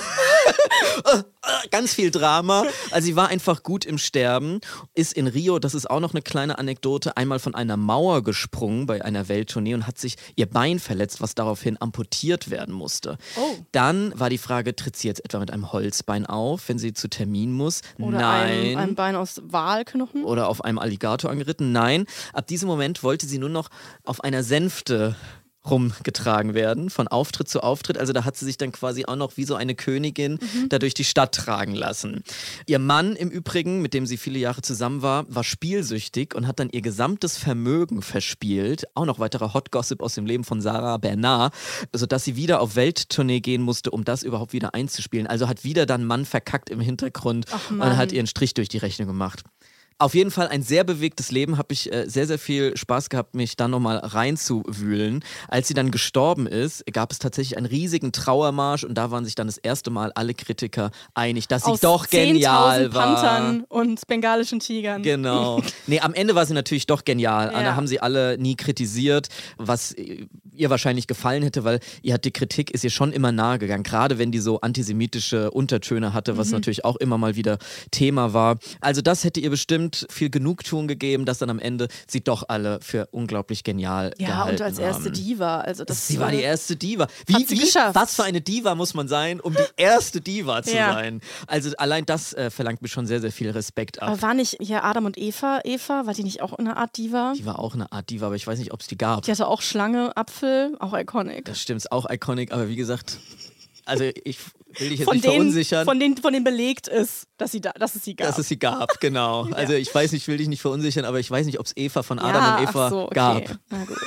ah, ah, ganz viel Drama. Also sie war einfach gut im Sterben. Ist in Rio, das ist auch noch eine kleine Anekdote, einmal von einer Mauer gesprungen bei einer Welttournee und hat sich ihr Bein verletzt, was daraufhin amputiert werden musste. Oh. Dann war die Frage, tritt sie jetzt etwa mit einem Holzbein auf, wenn sie zu Termin muss? Oder Nein. Ein, ein Bein aus Walknochen. Oder auf einem Alligator angeritten? Nein. Ab diesem Moment wollte sie nur noch auf einer Sänfte rumgetragen werden, von Auftritt zu Auftritt. Also da hat sie sich dann quasi auch noch wie so eine Königin Mhm. da durch die Stadt tragen lassen. Ihr Mann im Übrigen, mit dem sie viele Jahre zusammen war, war spielsüchtig und hat dann ihr gesamtes Vermögen verspielt. Auch noch weiterer Hot Gossip aus dem Leben von Sarah Bernard, sodass sie wieder auf Welttournee gehen musste, um das überhaupt wieder einzuspielen. Also hat wieder dann Mann verkackt im Hintergrund Ach, und Mann. hat ihren Strich durch die Rechnung gemacht. Auf jeden Fall ein sehr bewegtes Leben, habe ich äh, sehr, sehr viel Spaß gehabt, mich da nochmal reinzuwühlen. Als sie dann gestorben ist, gab es tatsächlich einen riesigen Trauermarsch und da waren sich dann das erste Mal alle Kritiker einig, dass sie Aus doch genial zehntausend war. Panthern und bengalischen Tigern. Genau. Nee, am Ende war sie natürlich doch genial. Ja. Da haben sie alle nie kritisiert, was ihr wahrscheinlich gefallen hätte, weil ihr hat die Kritik ist ihr schon immer nahe gegangen, gerade wenn die so antisemitische Untertöne hatte, was Mhm. natürlich auch immer mal wieder Thema war. Also das hätte ihr bestimmt viel Genugtuung gegeben, dass dann am Ende sie doch alle für unglaublich genial Ja, gehalten und als erste haben. Diva. Also das Sie war die erste Diva. Wie, Hat sie wie, geschafft. was für eine Diva muss man sein, um die erste Diva zu Ja. sein? Also allein das äh, verlangt mir schon sehr, sehr viel Respekt ab. Aber war nicht hier Adam und Eva, Eva, war die nicht auch eine Art Diva? Die war auch eine Art Diva, aber ich weiß nicht, ob es die gab. Die hatte auch Schlange, Apfel, auch iconic. Das stimmt, ist auch iconic, aber wie gesagt, also ich will dich jetzt Von nicht denen, verunsichern. von, denen, von denen belegt ist, dass, sie da, dass es sie gab. Dass es sie gab, genau. Also ich weiß nicht, ich will dich nicht verunsichern, aber ich weiß nicht, ob es Eva von Adam ja, und Eva ach so, okay. gab. Na gut.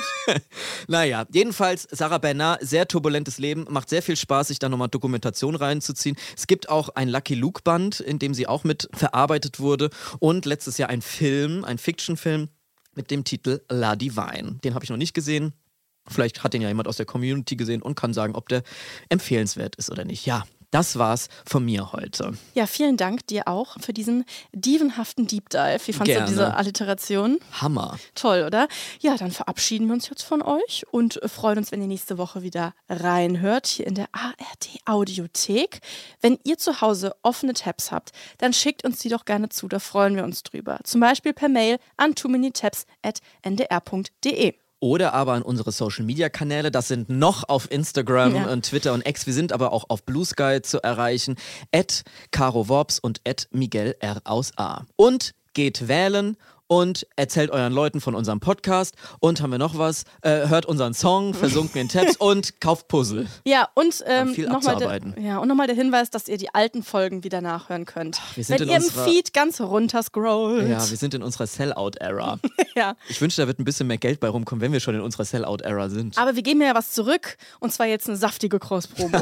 Naja, jedenfalls Sarah Bernard, sehr turbulentes Leben, macht sehr viel Spaß, sich da nochmal Dokumentation reinzuziehen. Es gibt auch ein Lucky Luke Band, in dem sie auch mit verarbeitet wurde und letztes Jahr ein Film, ein Fiction-Film mit dem Titel La Divine. Den habe ich noch nicht gesehen. Vielleicht hat den ja jemand aus der Community gesehen und kann sagen, ob der empfehlenswert ist oder nicht. Ja, das war's von mir heute. Ja, vielen Dank dir auch für diesen dievenhaften Deep Dive. Wie fandst Gerne. du diese Alliteration? Hammer. Toll, oder? Ja, dann verabschieden wir uns jetzt von euch und freuen uns, wenn ihr nächste Woche wieder reinhört, hier in der A R D Audiothek. Wenn ihr zu Hause offene Tabs habt, dann schickt uns die doch gerne zu, da freuen wir uns drüber. Zum Beispiel per Mail an too many tabs at n d r punkt d e. Oder aber an unsere Social-Media-Kanäle. Das sind noch auf Instagram Ja. und Twitter und X. Wir sind aber auch auf Blue Sky zu erreichen. at Caro Worps und at Miguel R. aus A. Und geht wählen und erzählt euren Leuten von unserem Podcast und haben wir noch was? Äh, hört unseren Song, versunken in Tabs und kauft Puzzle. Ja, und ähm, viel nochmal abzuarbeiten. der, ja, und nochmal der Hinweis, dass ihr die alten Folgen wieder nachhören könnt. wir sind Wenn in ihr im unserer- Feed ganz runter scrollt. Ja, wir sind in unserer Sellout-Era. Ja. Ich wünsche, da wird ein bisschen mehr Geld bei rumkommen, wenn wir schon in unserer Sellout-Era sind. Aber wir geben ja was zurück und zwar jetzt eine saftige Cross-Promo.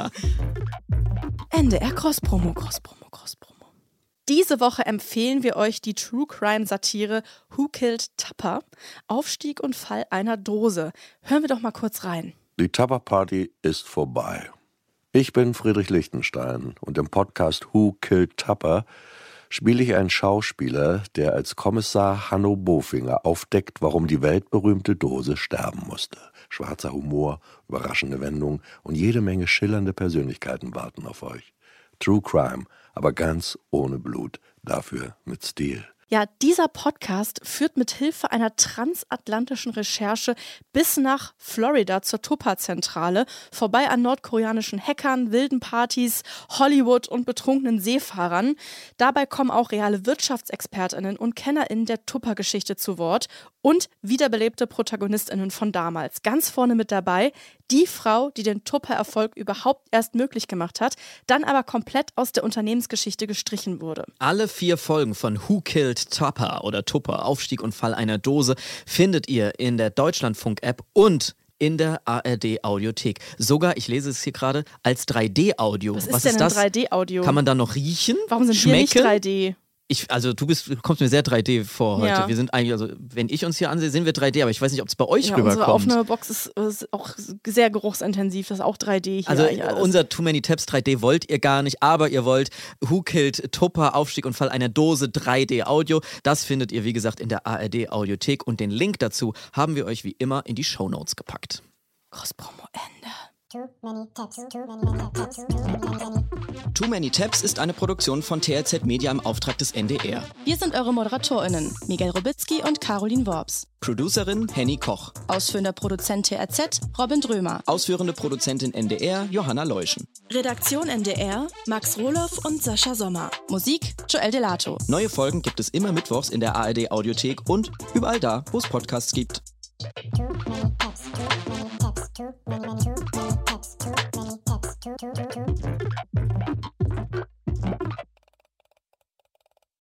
N D R Cross-Promo, Cross-Promo, Cross-Promo. Diese Woche empfehlen wir euch die True-Crime-Satire Who Killed Tupper? Aufstieg und Fall einer Dose. Hören wir doch mal kurz rein. Die Tupper-Party ist vorbei. Ich bin Friedrich Lichtenstein und im Podcast Who Killed Tupper spiele ich einen Schauspieler, der als Kommissar Hanno Bofinger aufdeckt, warum die weltberühmte Dose sterben musste. Schwarzer Humor, überraschende Wendungen und jede Menge schillernde Persönlichkeiten warten auf euch. True Crime, aber ganz ohne Blut, dafür mit Stil. Ja, dieser Podcast führt mit Hilfe einer transatlantischen Recherche bis nach Florida zur Tupper-Zentrale, vorbei an nordkoreanischen Hackern, wilden Partys, Hollywood und betrunkenen Seefahrern. Dabei kommen auch reale WirtschaftsexpertInnen und KennerInnen der Tupper-Geschichte zu Wort und wiederbelebte ProtagonistInnen von damals. Ganz vorne mit dabei die Frau, die den Tupper-Erfolg überhaupt erst möglich gemacht hat, dann aber komplett aus der Unternehmensgeschichte gestrichen wurde. Alle vier Folgen von Who Killed Tupper oder Tupper, Aufstieg und Fall einer Dose findet ihr in der Deutschlandfunk-App und in der A R D-Audiothek. Sogar, ich lese es hier gerade, als drei D-Audio. Was ist Was denn ist ein das? drei D-Audio? Kann man da noch riechen? Warum sind schmecken? wir nicht drei D? Ich, also du bist, du kommst mir sehr drei D vor heute. Ja. Wir sind eigentlich, also wenn ich uns hier ansehe, sind wir drei D, aber ich weiß nicht, ob es bei euch Ja, unsere rüberkommt. Aufnahmebox ist, ist auch sehr geruchsintensiv, das ist auch drei D hier. Also eigentlich alles. unser Too Many Tabs drei D wollt ihr gar nicht, aber ihr wollt Who Killed Tupper, Aufstieg und Fall einer Dose drei D Audio. Das findet ihr, wie gesagt, in der A R D-Audiothek und den Link dazu haben wir euch wie immer in die Shownotes gepackt. Cross-Promo Ende. Too many tabs, too many tabs, too many. Too Many Tabs ist eine Produktion von T R Z Media im Auftrag des N D R. Wir sind eure ModeratorInnen, Miguel Robitzky und Caroline Worps. Producerin Henny Koch. Ausführender Produzent T R Z, Robin Drömer. Ausführende Produzentin N D R, Johanna Leuschen. Redaktion N D R, Max Rohloff und Sascha Sommer. Musik, Joel Delato. Neue Folgen gibt es immer mittwochs in der A R D-Audiothek und überall da, wo es Podcasts gibt. Too many tabs, too